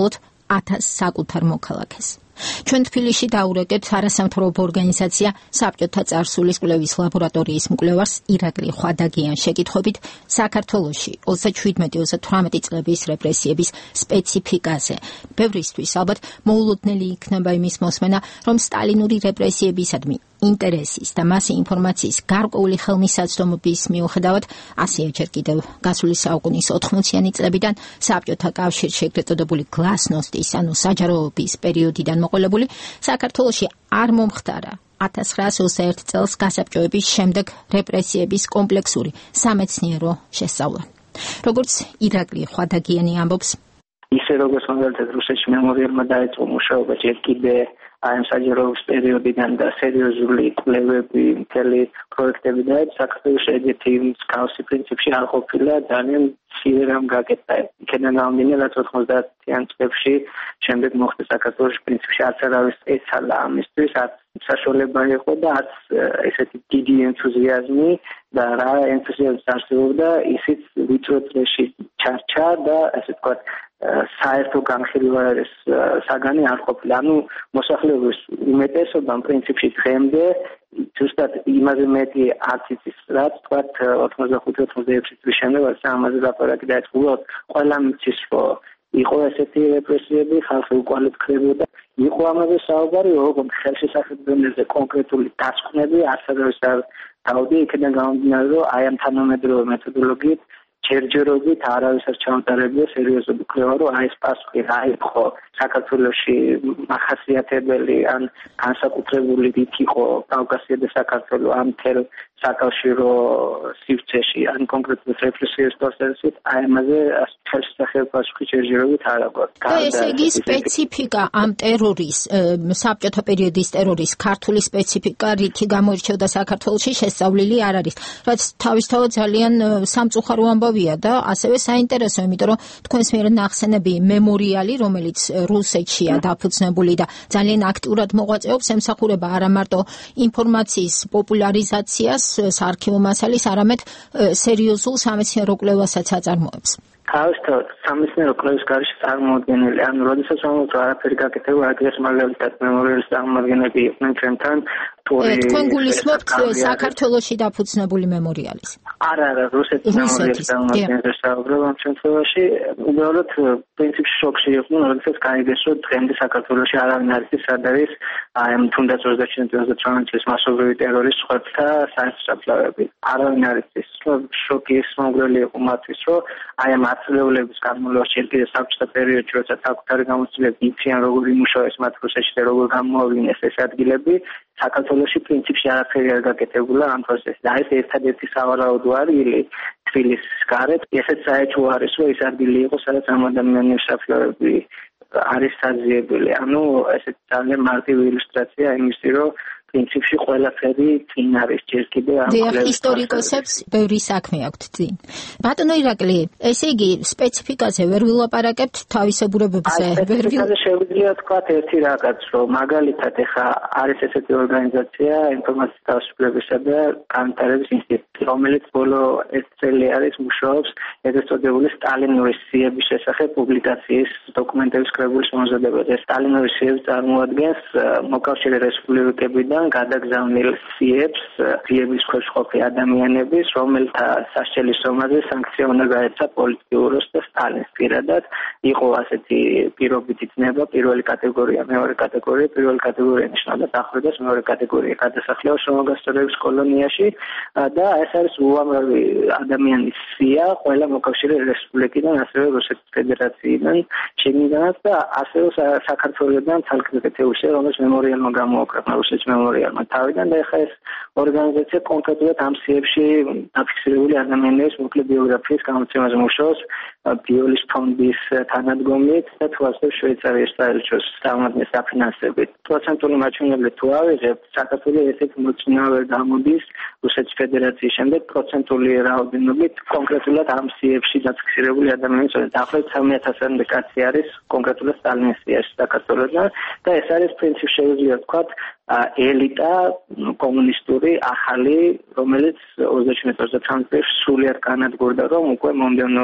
ათას საკუთარ მოქალაქეს. ჩვენ თბილისში დაურეკეთ არასამთავრობო ორგანიზაცია საბჭოთა წარსულის კვლევის ლაბორატორიის მკვლევარს ირაკლი ხვადაგიან შეკითხვებით საქართველოში ოცდაშვიდმეტი ოცდათვრამეტი წლების რეპრესიების სპეციფიკაზე. ბევრისთვის ალბათ მოულოდნელი იქნება იმის მოსმენა, რომ სტალინური რეპრესიებისადმი ინტერესის და მასი ინფორმაციის გარკვეული ხელმისაწვდომობის მიუხედავად ასია ჯერ კიდევ გასული საუკუნის ოთხმოციანი წლებიდან საბჭოთა კავშირში ეგრეთ წოდებული გლასნოსტის ანუ საჯაროობის პერიოდიდან მოყოლებული საქართველოში არ მომხდარა ათას ცხრაასი ოცდაერთი წელს გასაბჭოების შემდეგ რეპრესიების კომპლექსური სამეცნიერო შესწავლა. როგორც ირაკლი ხვადაგიანი ამბობს, ისე როგორც მაგალითად რუსეთში მემორიალმა დაიწყო მუშაობა ჯერ კიდე აი ამ საჯაროობის პერიოდიდან და სერიოზული კვლევები, მთელი პროექტები და საქართველოს ეგეთი მსგავსი პრინციპში არ ყოფილა ძალიან მცირე რამ გაკეთდა. იქიდან გამომდინარე, რაც ოთხმოცდაათიან წლებში შემდეგ მოხდა საქართველოს პრინციპში არც არავის ეცალა ამისთვის, არც საშუალება იყო და არც ესეთი დიდი ენთუზიაზმი და რა ენთუზიაზმი არსებობდა, ისიც ვიწრო წრეში ჩარჩა და ასე ვთქვათ საერთო განხილვის საგანი არ ყოფილა. ანუ მოსახლეობის უმეტესობამ პრინციპში დღემდე ზუსტად იმაზე მეტი არც იცის, რაც თქვათ ოცდახუთი ოცდაექვსი წლის შემდეგ ამაზე ლაპარაკი დაიწყო. ყველა მიცის, რომ იყო ესეთი რეპრესიები, ხალხი უკვალედ ქრებოდა. იყო ამაზე საუბარი, რომ ხელშესახებებზე კონკრეტული დასკვნები არც არავის არ დავდი, იქიდან გამომდინარე, რომ აი ამ თანამედროვე მეთოდოლოგიით ჯერჯერობით არავის არ ჩამოტარებია სერიოზული კვლევა, რომ აი ეს პასუხი რა იყო საქართველოში მახასიათებელი ან განსაკუთრებული რით იყო კავკასიაზე საქართველო ამ თელ საკავშირო სივრცეში ან კონკრეტულად რეპრესიების პროცესით აი ამაზე ხელშესახებები პასუხი ჯერჯერობით არ აქვს. ესე იგი სპეციფიკა ამ ტერორის საბჭოთა პერიოდის ტერორის ქართული სპეციფიკა რითი გამოირჩეოდა საქართველოში შესწავლილი არ არის, რაც თავისთავად ძალიან სამწუხარო ამბავია და ასევე საინტერესო, იმიტომ რომ თქვენს მიერ ნახსენები მემორიალი, რომელიც რუსეთშია დაფუძნებული და ძალიან აქტიურად მოღვაწეობს, ემსახურება არა მარტო ინფორმაციის პოპულარიზაციას, საარქივო მასალის, არამედ სერიოზულ სამეცნიერო კვლევასაც აწარმოებს. თავისთავად სამეცნიერო კვლევის გარეშე წარმოუდგენელი, ანუ როდესაც ვამბობთ, რომ არაფერი გაკეთება, აგრეს მაგალითად მემორიალის წარმომადგენლები იყვნენ ჩვენთან. თქვენ გულისხმობთ საქართველოში დაფუძნებული მემორიალის? არა, არა, რუსეთის მემორიალის წარმომადგენლებს საუბრობ ამ შემთხვევაში. უბრალოდ პრინციპში შოკში იყვნენ, როდესაც გაიგეს, რომ დღემდე საქართველოში არავინ არ იცის, სად არის აი ამ თუნდაც ოცდაშვიდი ოცდათვრამეტი წლის მასობრივი ტერორის სხვათა საერთაშორისო არავინ არ იცის. შოკის მომგვრელი იყო მათთვის, რომ აი ამ ათწლეულების განმავლობაში ჯერ კიდევ საბჭოთა პერიოდში, როცა საკუთარი გამოცდილები იციან, როგორ იმუშავეს მათ რუსეთში და როგორ გამოავლინეს ეს ადგილები, საქართველოში პრინციპში არაფერი არ გაკეთებულა ამ პროცესში. და ეს ერთადერთი სავარაუდო ადგილი თბილისის გარეთ, ესეც საერთო არის, რომ ეს ადგილი იყო, სადაც ამ ადამიანების საფლავები არის საძიებელი. ანუ ესეც ძალიან მარტივი ილუსტრაცია იმისი, რომ პრინციპში ყველაფერი წინ არის ჯერ კიდევ ამ კვლევის ისტორიკოსებს ბევრი საქმე აქვთ წინ. ბატონო ირაკლი, ესე იგი სპეციფიკაზე ვერ ვილაპარაკებთ, თავისებურებებზე ვერ ვილაპარაკებთ. შეგვიძლია თქვათ ერთი რაღაც, რომ მაგალითად ეხა არის ესეთი ორგანიზაცია ინფორმაციის თავისუფლებისა და განვითარების ინსტიტუტი, რომელიც ბოლო ერთ წელი არის მუშაობს ეგრეთ წოდებული სტალინური სიების შესახებ პუბლიკაციის დოკუმენტების კრებულის მომზადებაზე. სტალინური სიები წარმოადგენს მოკავშირე რესპუბლიკებიდან გადაგზავნილ სიებს, სიების ქვეშ ყოფილი ადამიანების, რომელთა სასჯელისომაზე სანქცია უნდა გაეცა პოლიტბიუროს და სტალინს პირადად. იყო ასეთი პირობითი ცნება, პირველი კატეგორია, მეორე კატეგორია, პირველი კატეგორია ნიშნავდა დახვრიტეს, მეორე კატეგორია გადასახლება შრომაგასწორების კოლონიაში და ეს არის უამრავი ადამიანის სია, ყველა მოკავშირე რესპუბლიკიდან, ასევე რუსეთის ფედერაციიდან, ჩინიდანაც და ასევე საქართველოსთან თალკრეთ ეთეუსია, რომელიც მემორიალმა გამოაკრა რუსეთის მემორიალმა თავიდან და ეხლა ეს ორგანიზაცია კონკრეტულად ამ სიებში დაფიქსირებული ადამიანების მოკლე ბიოგრაფიის გამოცემაზე მუშაობს ბიოლის ფონდის თანადგომით და თუ ასე შვეიცარიის საელჩოს წარმომადგენლის საფინანსებით. პროცენტული მაჩვენებლები თუ ავიღებთ, საქართველოს ესეთი მოწინავე გამოდის რუსეთის ფედერაციის შემდეგ პროცენტული რაოდენობით კონკრეტულად ამ სიებში დაფიქსირებული ადამიანების დაახლოებით სამი ათასამდე კაცი არის კონკრეტულად სტალინის სიაში საქართველოსთან და ეს არის პრინციპში შეუძლია ვთქვათ ელიტა კომუნისტური ახალი, რომელიც ოცდაშვიდი ოცდათვრამეტი წელს სულიად განადგურდა, რომ უკვე მომდევნო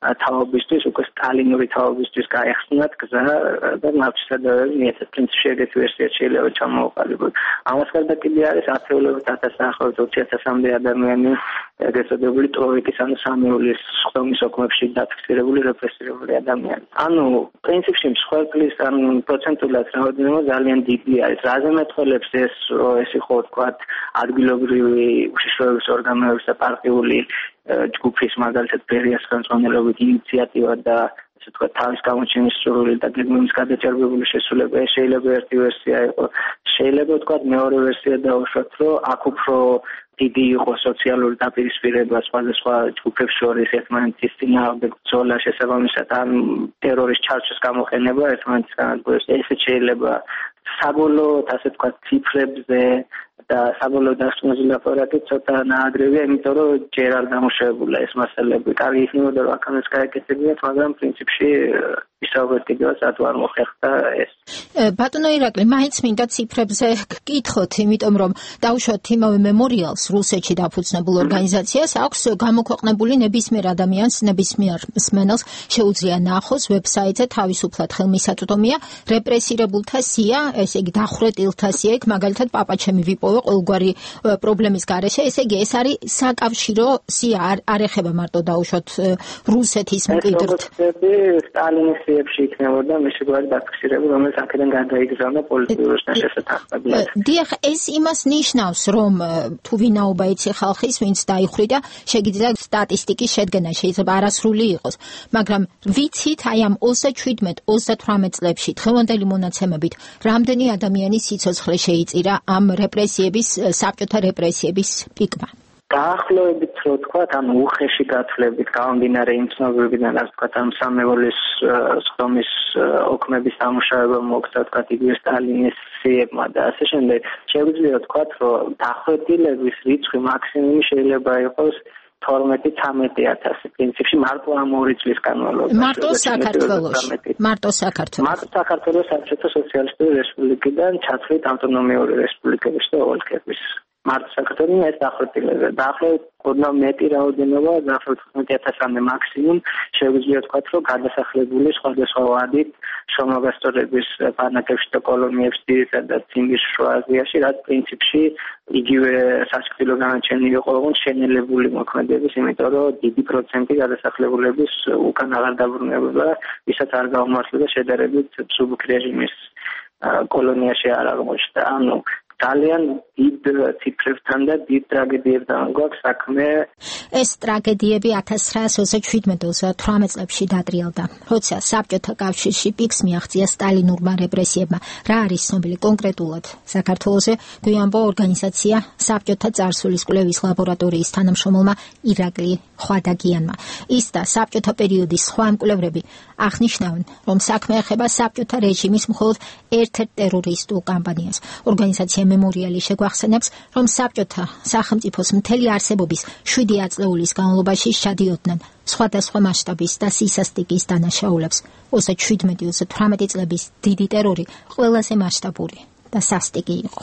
თავობისთვის, უკვე სტალინური თავობისთვის გაეხსნათ გზა და ნავთობსადავები მიეცათ. პრინციპში ეგეთი ვერსია შეიძლება ჩამოუყალიბოთ. ამას გარდა კიდე არის ათეულობით ათას დაახლოებით ოცი ათასამდე ადამიანი ეგრეთ წოდებული ტროიკის ანუ სამეულის სხდომის ოკმებში დაფიქსირებული რეპრესირებული ადამიანი. ანუ პრინციპში მსხვერპლის ან პროცენტულად რაოდენობა ძალიან დიდი არის. რაზე მეტყველებს ეს ეს იყო თქვათ ადგილობრივი უშიშროების ორგანოების და პარტიული ჯგუფის მაგალითად ბერიას ხელმძღვანელობით ინიციატივა და ასე თქვა თავის გამოჩენის სურვილი და გეგმების გადაჭარბებული შესრულება. ეს შეიძლება ერთი ვერსია იყოს. შეიძლება თქვა მეორე ვერსია დავუშვათ, რომ აქ უფრო დიდი იყო სოციალური დაპირისპირება სხვადასხვა ჯგუფებს შორის ერთმანეთის წინააღმდეგ ბრძოლა შესაბამისად ან ტერორის ჩარჩოს გამოყენება ერთმანეთის განადგურებას. ესეც შეიძლება საბოლოოდ ასე თქვა ციფრებზე და საბოლოოდ დასწრებული აპარატი ცოტა ნაადრევია, იმიტომ რომ ჯერ არ დამუშავებულა ეს მასალები. კარგი იქნებოდა რომ აქამდე გაეკეთებინათ, მაგრამ პრინციპში ისევ კიდევაც ათ არ მოხერხდა ეს. ბატონო ირაკლი, მაინც მინდა ციფრებზე გკითხოთ, იმიტომ რომ დავუშვათ იმავე მემორიალს რუსეთში დაფუძნებულ ორგანიზაციას აქვს გამოქვეყნებული ნებისმიერ ადამიანს, ნებისმიერ მსმენელს შეუძლია ნახოს ვებსაიტზე თავისუფლად ხელმისაწვდომია რეპრესირებულთა სია, ესე იგი დახვრეტილთა სია, იქ მაგალითად პაპაჩემი ვიპოვე ყოველგვარი პრობლემის გარეშე, ესე იგი ეს არის საკავშირო სია, არ ეხება მარტო დავუშვათ რუსეთის მკვიდრთ. სტალინის სიებში იქნებოდა მისი გვარი დაფიქსირებული, რომელიც აქედან გადაიგზავნა პოლიტიკურ შესაძლებლად. დიახ, ეს იმას ნიშნავს, რომ თუ ვინაობა იცი ხალხის, ვინც დაიხვრი და შეგიძლია სტატისტიკის შედგენა, შეიძლება არასრული იყოს, მაგრამ ვიცით აი ამ ოცდაჩვიდმეტ ოცდათვრამეტ წლებში დღევანდელი მონაცემებით რამდენი ადამიანის სიცოცხლე შეიწირა ამ რეპრესიების, საბჭოთა რეპრესიების პიკმა? დაახლოებით რო თქვა, ანუ უხეში გათვლებით გამომდინარე იმ ცნობებიდან, რაც თქვა, ამ სამეულის სხდომის ოკმების დამუშავება მოხდა, თქვა, იგივე სტალინის სიებმა და ასე შემდეგ. შეგვიძლია თქვა, რომ დახვრეტილების რიცხვი მაქსიმუმი შეიძლება იყოს თორმეტი ცამეტი ათასი. პრინციპში მარტო ამ ორი წლის განმავლობაში. მარტო საქართველოში. მარტო საქართველოში. მარტო საქართველოს საბჭოთა სოციალისტური რესპუბლიკიდან ჩათვლით ავტონომიური რესპუბლიკების და ოლქების. მარტო საქართველოს ეს დახვრეტილება. დაახლოებით ოდნავ მეტი რაოდენობა, დაახლოებით თხუთმეტი ათასამდე მაქსიმუმ შეგვიძლია თქვა, რომ გადასახლებული სხვადასხვა ვადით შრომაგასწორების ბანაკებში და კოლონიებში, ძირითადად ციმბირში, შუა აზიაში, რაც პრინციპში იგივე სასიკვდილო განაჩენი იყო, ოღონდ შენელებული მოქმედების, იმიტომ რომ დიდი პროცენტი გადასახლებულების უკან აღარ დაბრუნებულა, ვისაც არ გაუმართლა შედარებით მსუბუქ რეჟიმის კოლონიაში არ აღმოჩნდა. ანუ ძალიან დიდ ციფრებთან და დიდ ტრაგედიებთან გვაქვს საქმე. ეს ტრაგედიები ათას ცხრაასი ოცდაჩვიდმეტ ოცდათვრამეტ წლებში დატრიალდა, როცა საბჭოთა კავშირში პიკს მიაღწია სტალინურმა რეპრესიებმა. რა არის ცნობილი კონკრეტულად საქართველოზე? გვიანბო ორგანიზაცია საბჭოთა წარსულის კვლევის ლაბორატორიის თანამშრომელმა ირაკლი ხვადაგიანმა. ის და საბჭოთა პერიოდის სხვა მკვლევრები აღნიშნავენ, რომ საქმე ეხება საბჭოთა რეჟიმის მხოლოდ ერთ-ერთ ტერორისტულ კამპანიას. ორგანიზაცია მემორიალი შეგვახსენებს, რომ საბჭოთა სახელმწიფოს მთელი არსებობის შვიდი ათწლეულის განმავლობაში შედიოდნენ სხვადასხვა მასშტაბის და სისასტიკის დანაშაულებს. ოცდაჩვიდმეტი ოცდათვრამეტი წლების დიდი ტერორი ყველაზე მასშტაბური და სასტიკი იყო.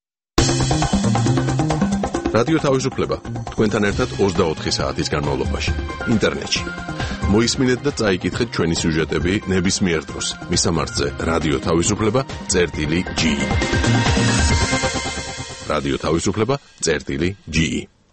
რადიო თავისუფლება თქვენთან ერთად ოცდაოთხი საათის განმავლობაში ინტერნეტში. მოისმინეთ და წაიკითხეთ ჩვენი სიუჟეტები ნებისმიერ დროს. მისამართზე რადიო თავისუფლება წერტილი ჯი. რადიო თავისუფლება წერტილი ჯი.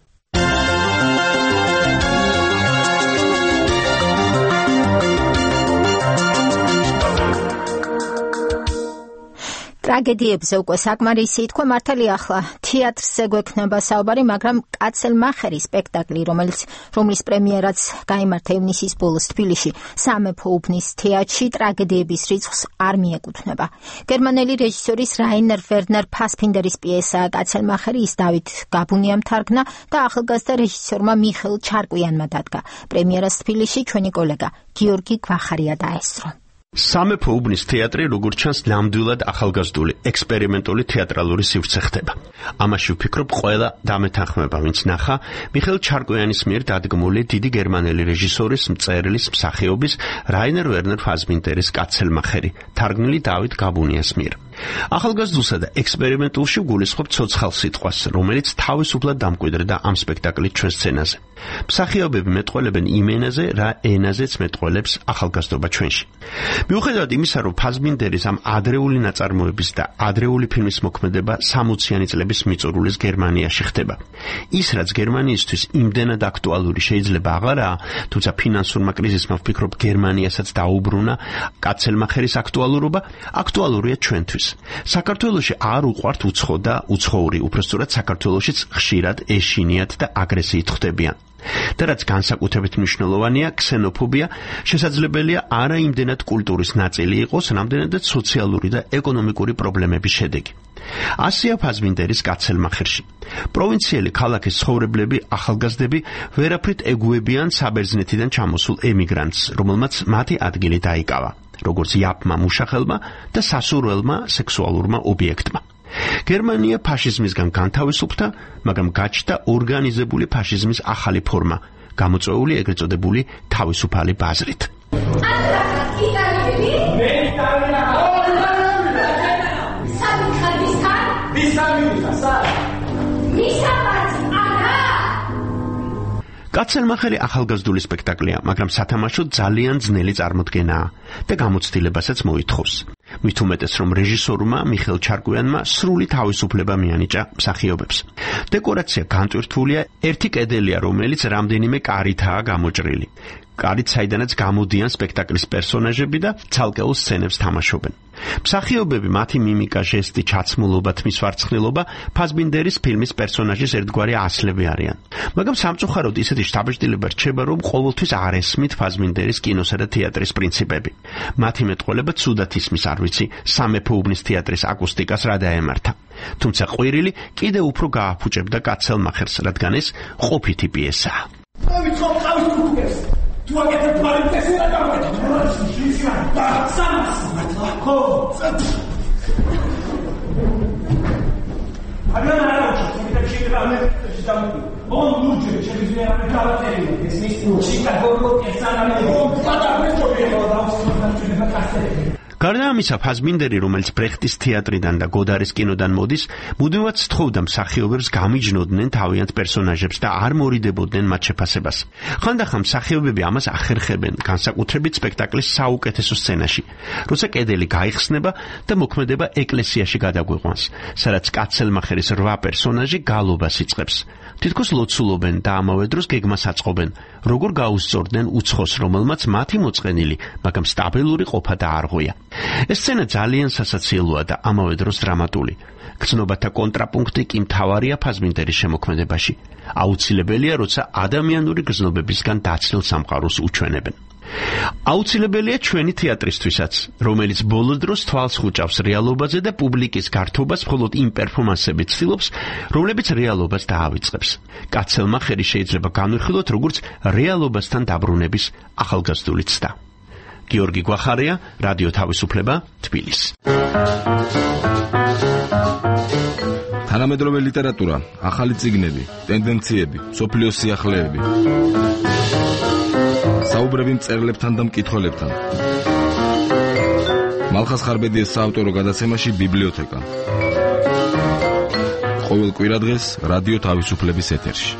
ტრაგედიებზე უკვე საკმარისი თქვა, მართალია ახლა თეატრზე გვექნება საუბარი, მაგრამ კაცელმახერი სპექტაკლი, რომელიც რომლის პრემიერაც გაიმართა ივნისის ბოლოს თბილისში სამეფო უბნის თეატრში, ტრაგედიების რიცხვს არ მიეკუთვნება. გერმანელი რეჟისორის რაინერ ვერნერ ფასფინდერის პიესაა კაცელმახერი, ის დავით გაბუნიამ თარგმნა და ახალგაზრდა რეჟისორმა მიხეილ ჩარკვიანმა დადგა. პრემიერას თბილისში ჩვენი კოლეგა გიორგი გვახარია დაესწრო. სამეფო უბნის თეატრი, როგორც ჩანს, ნამდვილად ახალგაზრდული ექსპერიმენტული თეატრალური სივრცე ხდება. ამაში ვფიქრობ, ყველა დამეთანხმება, ვინც ნახა მიხეილ ჩარკვიანის მიერ დადგმული დიდი გერმანელი რეჟისორის, მწერლის, მსახიობის რაინერ ვერნერ ფასბინდერის კაცელმახერი, თარგმნილი დავით გაბუნიას მიერ. ახალგაზრდულსა და ექსპერიმენტულში გულისხმობ ცოცხალ სიტყვას, რომელიც თავისუფლად დამკვიდრდა ამ სპექტაკლის ჩვენ სცენაზე. მსახიობები მეტყველებენ იმ ენაზე, რა ენაზეც მეტყველებს ახალგაზრდობა ჩვენში. მიუხედავად იმისა, რომ ფაზბინდერის ამ ადრეული ნაწარმოების და ადრეული ფილმის მოქმედება სამოციანი წლების მიწურულის გერმანიაში ხდება. ის, რაც გერმანიისთვის იმდენად აქტუალური შეიძლება აღარაა, თუმცა ფინანსურმა კრიზისმა ვფიქრობ გერმანიასაც დაუბრუნა კაცელმახერის აქტუალურობა, აქტუალურია ჩვენთვის. საქართველოში არ უყვართ უცხო და უცხოური, უпростоრად საქართველოშიც ხშირად ეშინიათ და აგრესიით ხდებიან. და რაც განსაკუთრებით მნიშვნელოვანია, ქსენოფობია შესაძლებელია არა იმდენად კულტურის ნაწილი იყოს, რამდენადაც სოციალური და ეკონომიკური პრობლემების შედეგი. ასია ფაზბინდერის კაცელმახერში. პროვინციელი ქალაქის ცხოვრებლები, ახალგაზრდები ვერაფრით ეგუებიან საბერძნეთიდან ჩამოსულ ემიგრანტს, რომელმაც მათი ადგილი დაიკავა, როგორც იაპმა მუშახელმა და სასურველმა სექსუალურმა ობიექტმა. გერმანია ფაშიზმისგან განთავისუფლდა, მაგრამ გაჩნდა ორგანიზებული ფაშიზმის ახალი ფორმა, გამოწვეული ეგრეთ წოდებული თავისუფალი ბაზრით. კაცელმახერი ახალგაზრდული სპექტაკლია, მაგრამ სათამაშო ძალიან ძნელი წარმოდგენაა და გამოცდილებასაც მოითხოვს. მით უმეტეს, რომ რეჟისორმა მიხეილ ჩარკვიანმა სრული თავისუფლება მიანიჭა მსახიობებს. დეკორაცია განტვირთულია, ერთი კედელია, რომელიც რამდენიმე კარითაა გამოჭრილი. კარით, საიდანაც გამოდიან სპექტაკლის პერსონაჟები და ცალკეულ სცენებს თამაშობენ. მსახიობები, მათი მიმიკა, ჟესტი, ჩაცმულობა, თმის ვარცხნილობა ფაზბინდერის ფილმის პერსონაჟის ერთგვარი ასლები არიან. მაგრამ სამწუხაროდ ისეთი შთაბეჭდილება რჩება, რომ ყოველთვის არ ესმით ფაზბინდერის კინოსა და თეატრის პრინციპები. მათი მეტყველება ცუდად ისმის, არ ვიცი, სამეფო უბნის თეატრის აკუსტიკას რა დაემართა. თუმცა ყვირილი კიდევ უფრო გააფუჭებდა კაცელმახერს, რადგან ეს ყოფითი პიესაა. Tu agete parentesi la gamma. Sans. Ho. Abbiamo la rotta, mi da ci da me, ci da me. On luce, c'è bisogno di una terra, che si sta corro e sana me. Fada questo che lo da un da castello. გარდა ამისა, ფაზბინდერი, რომელიც ბრეხტის თეატრიდან და გოდარის კინოდან მოდის, მუდმივად სთხოვდა მსახიობებს გამიჯნობდნენ თავიანთ პერსონაჟებს და არ მორიდებოდნენ მათ შეფასებას. ხანდახან მსახიობები ამას ახერხებენ, განსაკუთრებით სპექტაკლის საუკეთესო სცენაში, როცა კედელი გაიხსნება და მოქმედება ეკლესიაში გადაგვიყვანს, სადაც კაცელმახერის რვა პერსონაჟი გალობას იწყებს. თითქოს ლოცულობენ და ამავე დროს გეგმას აწყობენ, როგორ გაუსწორდნენ უცხოს, რომელმაც მათი მოწყენილი, მაგრამ სტაბილური ყოფა დაარღვია. ეს სცენა ძალიან სასაცილოა და ამავე დროს დრამატული. გრძნობათა კონტრაპუნქტი კი მთავარია ფაზბინდერის შემოქმედებაში. აუცილებელია, როცა ადამიანური გრძნობებისგან დაცლილ სამყაროს უჩვენებენ. აუცილებელია ჩვენი თეატრისთვისაც, რომელიც ბოლო დროს თვალს ხუჭავს რეალობაზე და პუბლიკის გართობას მხოლოდ იმ პერფორმანსებით ცდილობს, რომლებიც რეალობას დაავიწყებს. კაცელმახერი შეიძლება განვიხილოთ როგორც რეალობასთან დაბრუნების ახალგაზრდული ცდა. გიორგი გვახარია, რადიო თავისუფლება, თბილისი. თანამედროვე ლიტერატურა, ახალი წიგნები, ტენდენციები, სოფლიოს სიახლეები. საუბრები მწერლებთან და მკითხველებთან. მალხაზ ხარბედიეს საავტორო გადაცემაში ბიბლიოთეკა. ყოველ კვირადღეს რადიო თავისუფლების ეთერში.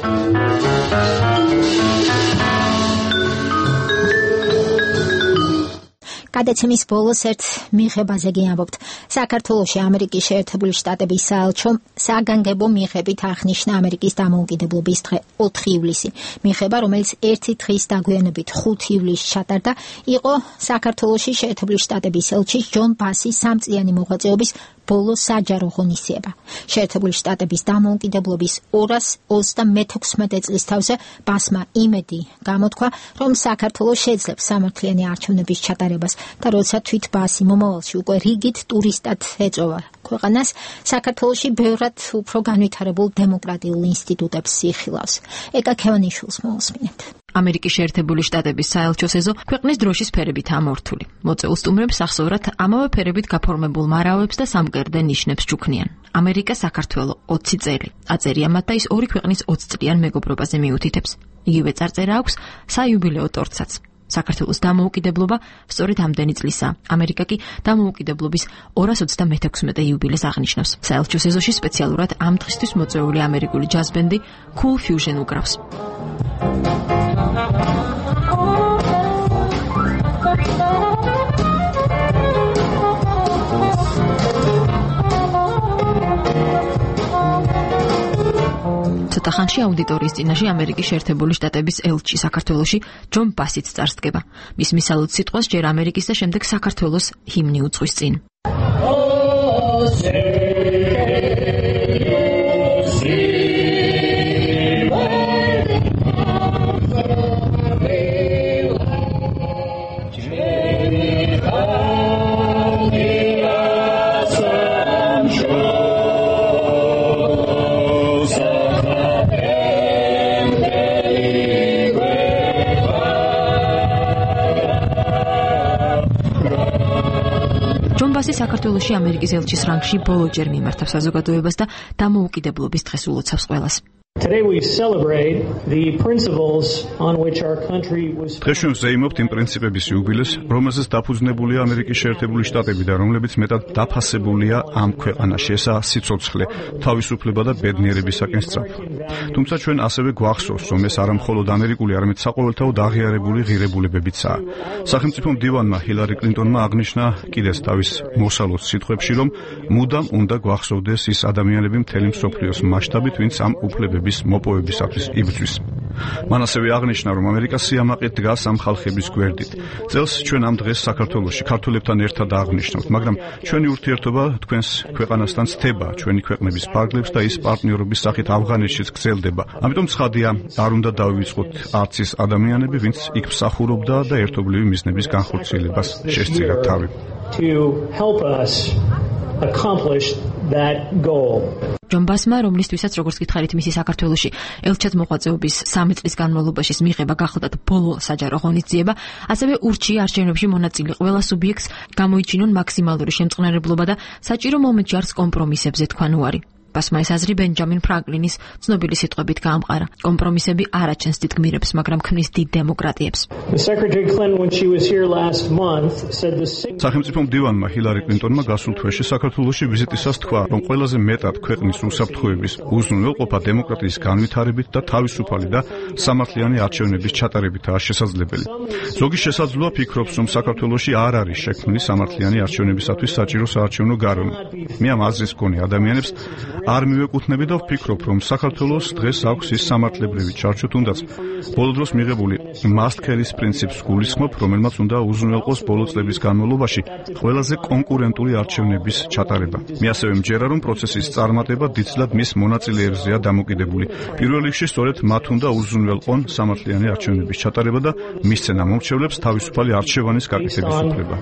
გადაცემის ბოლოს ერთ მიღებაზე გიამბობთ. საქართველოში ამერიკის შეერთებული შტატების საელჩომ საგანგებო მიღებით აღნიშნა ამერიკის დამოუკიდებლობის დღე ოთხი ივლისი. მიღება, რომელიც ერთი დღის დაგვიანებით ხუთი ივლისს ჩატარდა, იყო საქართველოში შეერთებული შტატების ელჩის ჯონ ბასის სამწლიანი მოღვაწეობის ბოლო საჯარო ღონისძიება. შეერთებული შტატების დამოუკიდებლობის ორას ოცდამეთექვსმეტე წლის თავზე ბასმა იმედი გამოთქვა, რომ საქართველოს შეძლებს სამართლიანი არჩევნების ჩატარებას და როცა თვით ბასი მომავალში უკვე რიგით ტურისტად ეწოვა ქვეყანას, საქართველოში ბევრად უფრო განვითარებულ დემოკრატიულ ინსტიტუტებს იხილავს. ეკა ქევანიშვილს მოусმინეთ. ამერიკის შეერთებული შტატების საელჩოს ეზო ქვეყნის დროშის ფერებითაა მორთული. მოწეულ სტუმრებს სახსოვრად ამავე ფერებით გაფორმებულ მარაოებს და სამგერდე ნიშნებს ჩუქნიან. ამერიკა საქართველო ოცი წელი. აწერია მათ და ის ორი ქვეყნის ოცი წლიან მეგობრობაზე მიუთითებს. იგივე წარწერა აქვს საიუბილეო ტორტსაც. საქართველოს დამოუკიდებლობა სწორედ ამდენი წლისაა. ამერიკა კი დამოუკიდებლობის ორას ოცდამეექვსმეტე იუბილეს აღნიშნავს. საელჩოს ეზოში სპეციალურად ამ დღისთვის მოწვეული ამერიკული ჯაზ ბენდი Cool Fusion უკრავს. ცოტა ხანში აუდიტორიის წინაშე ამერიკის შეერთებული შტატების ელჩი საქართველოში ჯონ ბასიც წარსდგება. მის მისალოდ სიტყვას ჯერ ამერიკის და შემდეგ საქართველოს ჰიმნი უძღვის წინ. ჯონ ბასი საქართველოში ამერიკის ელჩის რანგში ბოლოჯერ მიმართავს საზოგადოებას და დამოუკიდებლობის დღეს ულოცავს ყველას. Today we celebrate the principles on which our country was დღეს ჩვენ ვზეიმობთ იმ პრინციპების იუბილეს, რომელზეც დაფუძნებულია ამერიკის შეერთებული შტატები და რომლებიც მეტად დაფასებულია ამ ქვეყანაში. ესაა სიცოცხლე, თავისუფლება და ბედნიერებისაკენ სწრაფვა. თუმცა ჩვენ ასევე გვახსოვს, რომ ეს არა მხოლოდ ამერიკული, არამედ საყოველთაოდ აღიარებული ღირებულებებიცაა. სახელმწიფო მდივანმა ჰილარი კლინტონმა აღნიშნა კიდეც თავის მოსალოდს სიტყვებში, რომ მუდამ უნდა გვახსოვდეს ის ადამიანები მთელი მსოფლიოს მასშტაბით, ვინც ამ უფლებების მოპოვებისათვის იბრძვის. მან ასევე აღნიშნა, რომ ამერიკა სიამაყედ დგას ამ ხალხების გვერდით. წელს ჩვენ ამ დღეს საქართველოში ქართველებთან ერთად აღნიშნავთ, მაგრამ ჩვენი ურთიერთობა თქვენს ქვეყანასთან ცდება, ჩვენი ქვეყნების ფარგლებს და ის პარტნიორობის სახით ავღანეთშიც გრძელდება. ამიტომ ცხადია, არ უნდა დავივიწყოთ არც ის ადამიანები, ვინც იქ მსახურობდა და ერთობლივი მიზნების განხორციელებას შესწირა თავი. to help us accomplish that goal. ჯონ ბასმა, რომლისთვისაც როგორც გითხარით, მისი საქართველოში ელჩად მოღვაწეობის სამი წლის განმავლობაში მიღება გახლდათ ბოლო საჯარო ღონისძიება, ასევე ურჩია არჩევნებში მონაწილე ყველა სუბიექტს გამოიჩინონ მაქსიმალური შემწყნარებლობა და საჭირო მომენტში არც კომპრომისებზე თქვან უარი. ბასმა ეს აზრი ბენჯამინ ფრანკლინის ცნობილი სიტყვებით გაამყარა. კომპრომისები არ აჩენს დიდ გმირებს, მაგრამ ქმნის დიდ დემოკრატიებს. სახელმწიფო მდივანმა ჰილარი კლინტონმა გასულ თვეში საქართველოში ვიზიტისას თქვა, რომ ყველაზე მეტად ქვეყნის უსაფრთხოების უზრუნველყოფა დემოკრატიის განვითარებით და თავისუფალი და სამართლიანი არჩევნების ჩატარებითაა შესაძლებელი. ზოგი შესაძლოა ფიქრობს, რომ საქართველოში არ არის შექმნილი სამართლიანი არჩევნებისათვის საჭირო საარჩევნო გარემო. მე ამ აზრის მქონე ადამიანებს არ მივეკუთვნები და ვფიქრობ, რომ საქართველოს დღეს აქვს ის სამართლებრივი ჩარჩო, თუნდაც ბოლო დროს მიღებული მასტქერის პრინციპს გულისხმობ, რომელმაც უნდა უზრუნველყოს ბოლო წლების განმავლობაში ყველაზე კონკურენტული არჩევნების ჩატარება. მე ასევე მჯერა, რომ პროცესის წარმატება დიდწილად მის მონაწილეებზეა დამოკიდებული. პირველ რიგში სწორედ მათ უნდა უზრუნველყონ სამართლიანი არჩევნების ჩატარება და მისცენ ამომრჩევლებს თავისუფალი არჩევანის გაკეთების უფლება.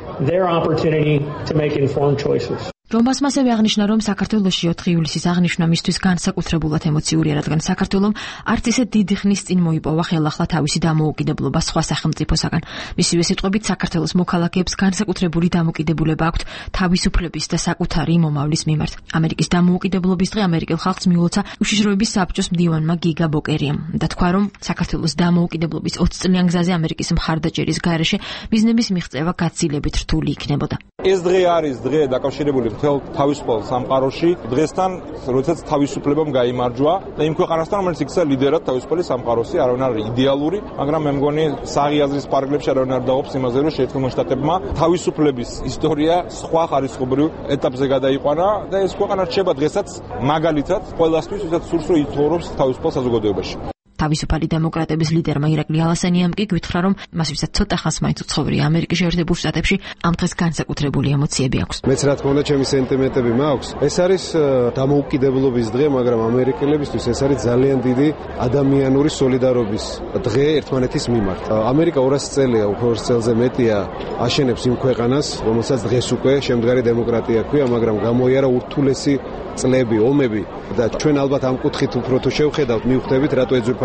ჯონ ბასმა ასევე აღნიშნა, რომ საქართველოში ოთხი ივლისის აღნიშვნა მისთვის განსაკუთრებულად ემოციურია, რადგან საქართველომ არც ისე დიდი ხნის წინ მოიპოვა ხელახლა თავისი დამოუკიდებლობა სხვა სახელმწიფოსაგან. მისივე სიტყვებით, საქართველოს მოქალაქეებს განსაკუთრებული დამოკიდებულება აქვთ თავისუფლების და საკუთარი მომავლის მიმართ. ამერიკის დამოუკიდებლობის დღე ამერიკელ ხალხს მიულოცა უშიშროების საბჭოს მდივანმა გიგა ბოკერიამ და თქვა, რომ საქართველოს დამოუკიდებლობის ოცი წლიან გზაზე ამერიკის მხარდაჭერის გარეშე მიზნების მიღწევა გაცილებით რთული იქნებოდა. ეს დღე არის დღე დაკავშირებული თავისუფალ სამყაროში დღესთან, როდესაც თავისუფლებამ გაიმარჯვა და იმ ქვეყანასთან, რომელიც იქცა ლიდერად თავისუფალი სამყაროსი, არავინ არ არის იდეალური, მაგრამ მე მგონი საღი აზრის პარკლებში არავინ არ დაობს იმაზე, რომ შეერთებულმა შტატებმა თავისუფლების ისტორია სხვა ხარისხობრივ ეტაპზე გადაიყვანა და ეს ქვეყანა რჩება დღესაც მაგალითად ყველასთვის, ვისაც სურს რომ იცხოვრობს თავისუფალ საზოგადოებაში. თავისუფალი დემოკრატების ლიდერმა ირაკლი ალასანიამ კი გითხრა, რომ მას ვისაც ცოტა ხანს მაინც უცხოვრია ამერიკის შეერთებულ შტატებში, ამ დღეს განსაკუთრებული ემოციები აქვს. მეც რა თქმა უნდა, ჩემი სენტიმენტები მაქვს. ეს არის დამოუკიდებლობის დღე, მაგრამ ამერიკელებისთვის ეს არის ძალიან დიდი ადამიანური სოლიდარობის დღე ერთმანეთის მიმართ. ამერიკა ორასი წელია, უფრო ორ წელზე მეტია აშენებს იმ ქვეყანას, რომელსაც დღეს უკვე შემდგარი დემოკრატია ქვია, მაგრამ გამოიარა ურთულესი წლები, ომები და ჩვენ ალბათ ამ კუთხით უფრო თუ შევხედავთ, მივხვდებით, რატო ეძვირფასდა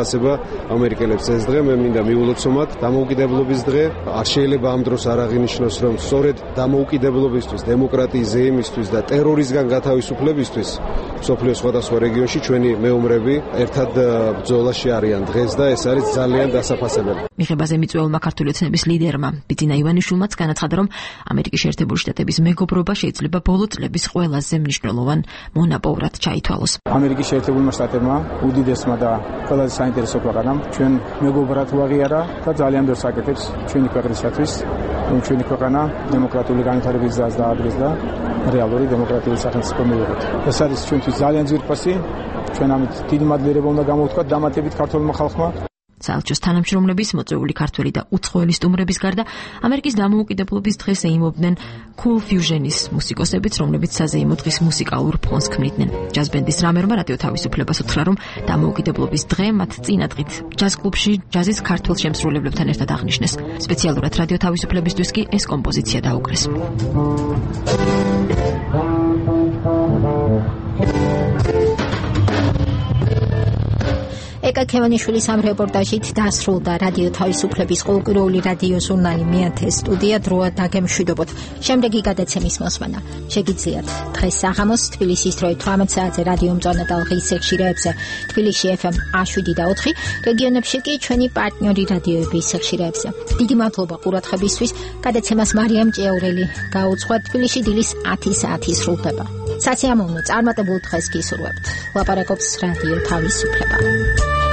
დაფასება ამერიკელებს ეს დღე. მე მინდა მიულოცოთ დამოუკიდებლობის დღე. არ შეიძლება ამ დროს არ აღინიშნოს, რომ სწორედ დამოუკიდებლობისთვის, დემოკრატიის ზეიმისთვის და ტერორისგან გათავისუფლებისთვის სოფლიოს სხვადასხვა რეგიონში ჩვენი მეომრები ერთად ბრძოლაში არიან დღეს და ეს არის ძალიან დასაფასებელი. მიღებაზე მიწვეულმა ქართული ოცნების ლიდერმა ბიძინა ივანიშვილმაც განაცხადა, რომ ამერიკის შეერთებული შტატების მეგობრობა შეიძლება ბოლო წლების ყველაზე მნიშვნელოვან მონაპოვრად ჩაითვალოს. ამერიკის შეერთებულმა შტატებმა, უდიდესმა და ყველაზე საინტერესო ქვეყანამ ჩვენ მეგობრად უაღიარა და ძალიან ბევრს აკეთებს ჩვენი ქვეყნისათვის, რომ ჩვენი ქვეყანა დემოკრატიული განვითარების გზას დაადგეს და რეალური დემოკრატიული სახელმწიფო მივიღოთ. ეს არის ჩვენთვის ძალიან ძვირფასი. ჩვენ ამით დიდი მადლიერება უნდა გამოვთქვათ დამატებით ქართულმა ხალხმა. საელჩოს თანამშრომლების, მოწვეული ქართველი და უცხოელი სტუმრების გარდა ამერიკის დამოუკიდებლობის დღეს ეიმობდნენ Cool Fusion-ის მუსიკოსებიც, რომლებიც საზეიმო დღის მუსიკალურ ფონს ქმნიდნენ. ჯაზ ბენდის დრამერმა რადიო თავისუფლებას უთხრა, რომ დამოუკიდებლობის დღე მათ წინადღით ჯაზ კლუბში ჯაზის ქართულ შემსრულებლებთან ერთად აღნიშნეს. სპეციალურად რადიო თავისუფლებისთვის კი ეს კომპოზიცია დაუკრეს. ეკა ქევანიშვილის ამ რეპორტაჟით დასრულდა რადიო თავისუფლების ყოველკვირეული რადიო ჟურნალი მეათე სტუდია დროა დაგემშვიდობოთ. შემდეგი გადაცემის მოსმენა შეგიძლიათ დღეს საღამოს თბილისის დროით თვრამეტ საათზე რადიო მწვანე ტალღის ექვსში, თბილისში ეფ ემ შვიდ და ოთხი, რეგიონებში კი ჩვენი პარტნიორი რადიოების ექვსში. დიდი მადლობა ყურადღებისთვის. გადაცემას მარიამ ჭიაურელი გაუძღვა. თბილისში დილის ათი საათი სრულდება. საციამოვნო წარმატებულ დღეს გისურვებთ. ლაპარაკობს რადიო თავისუფლება.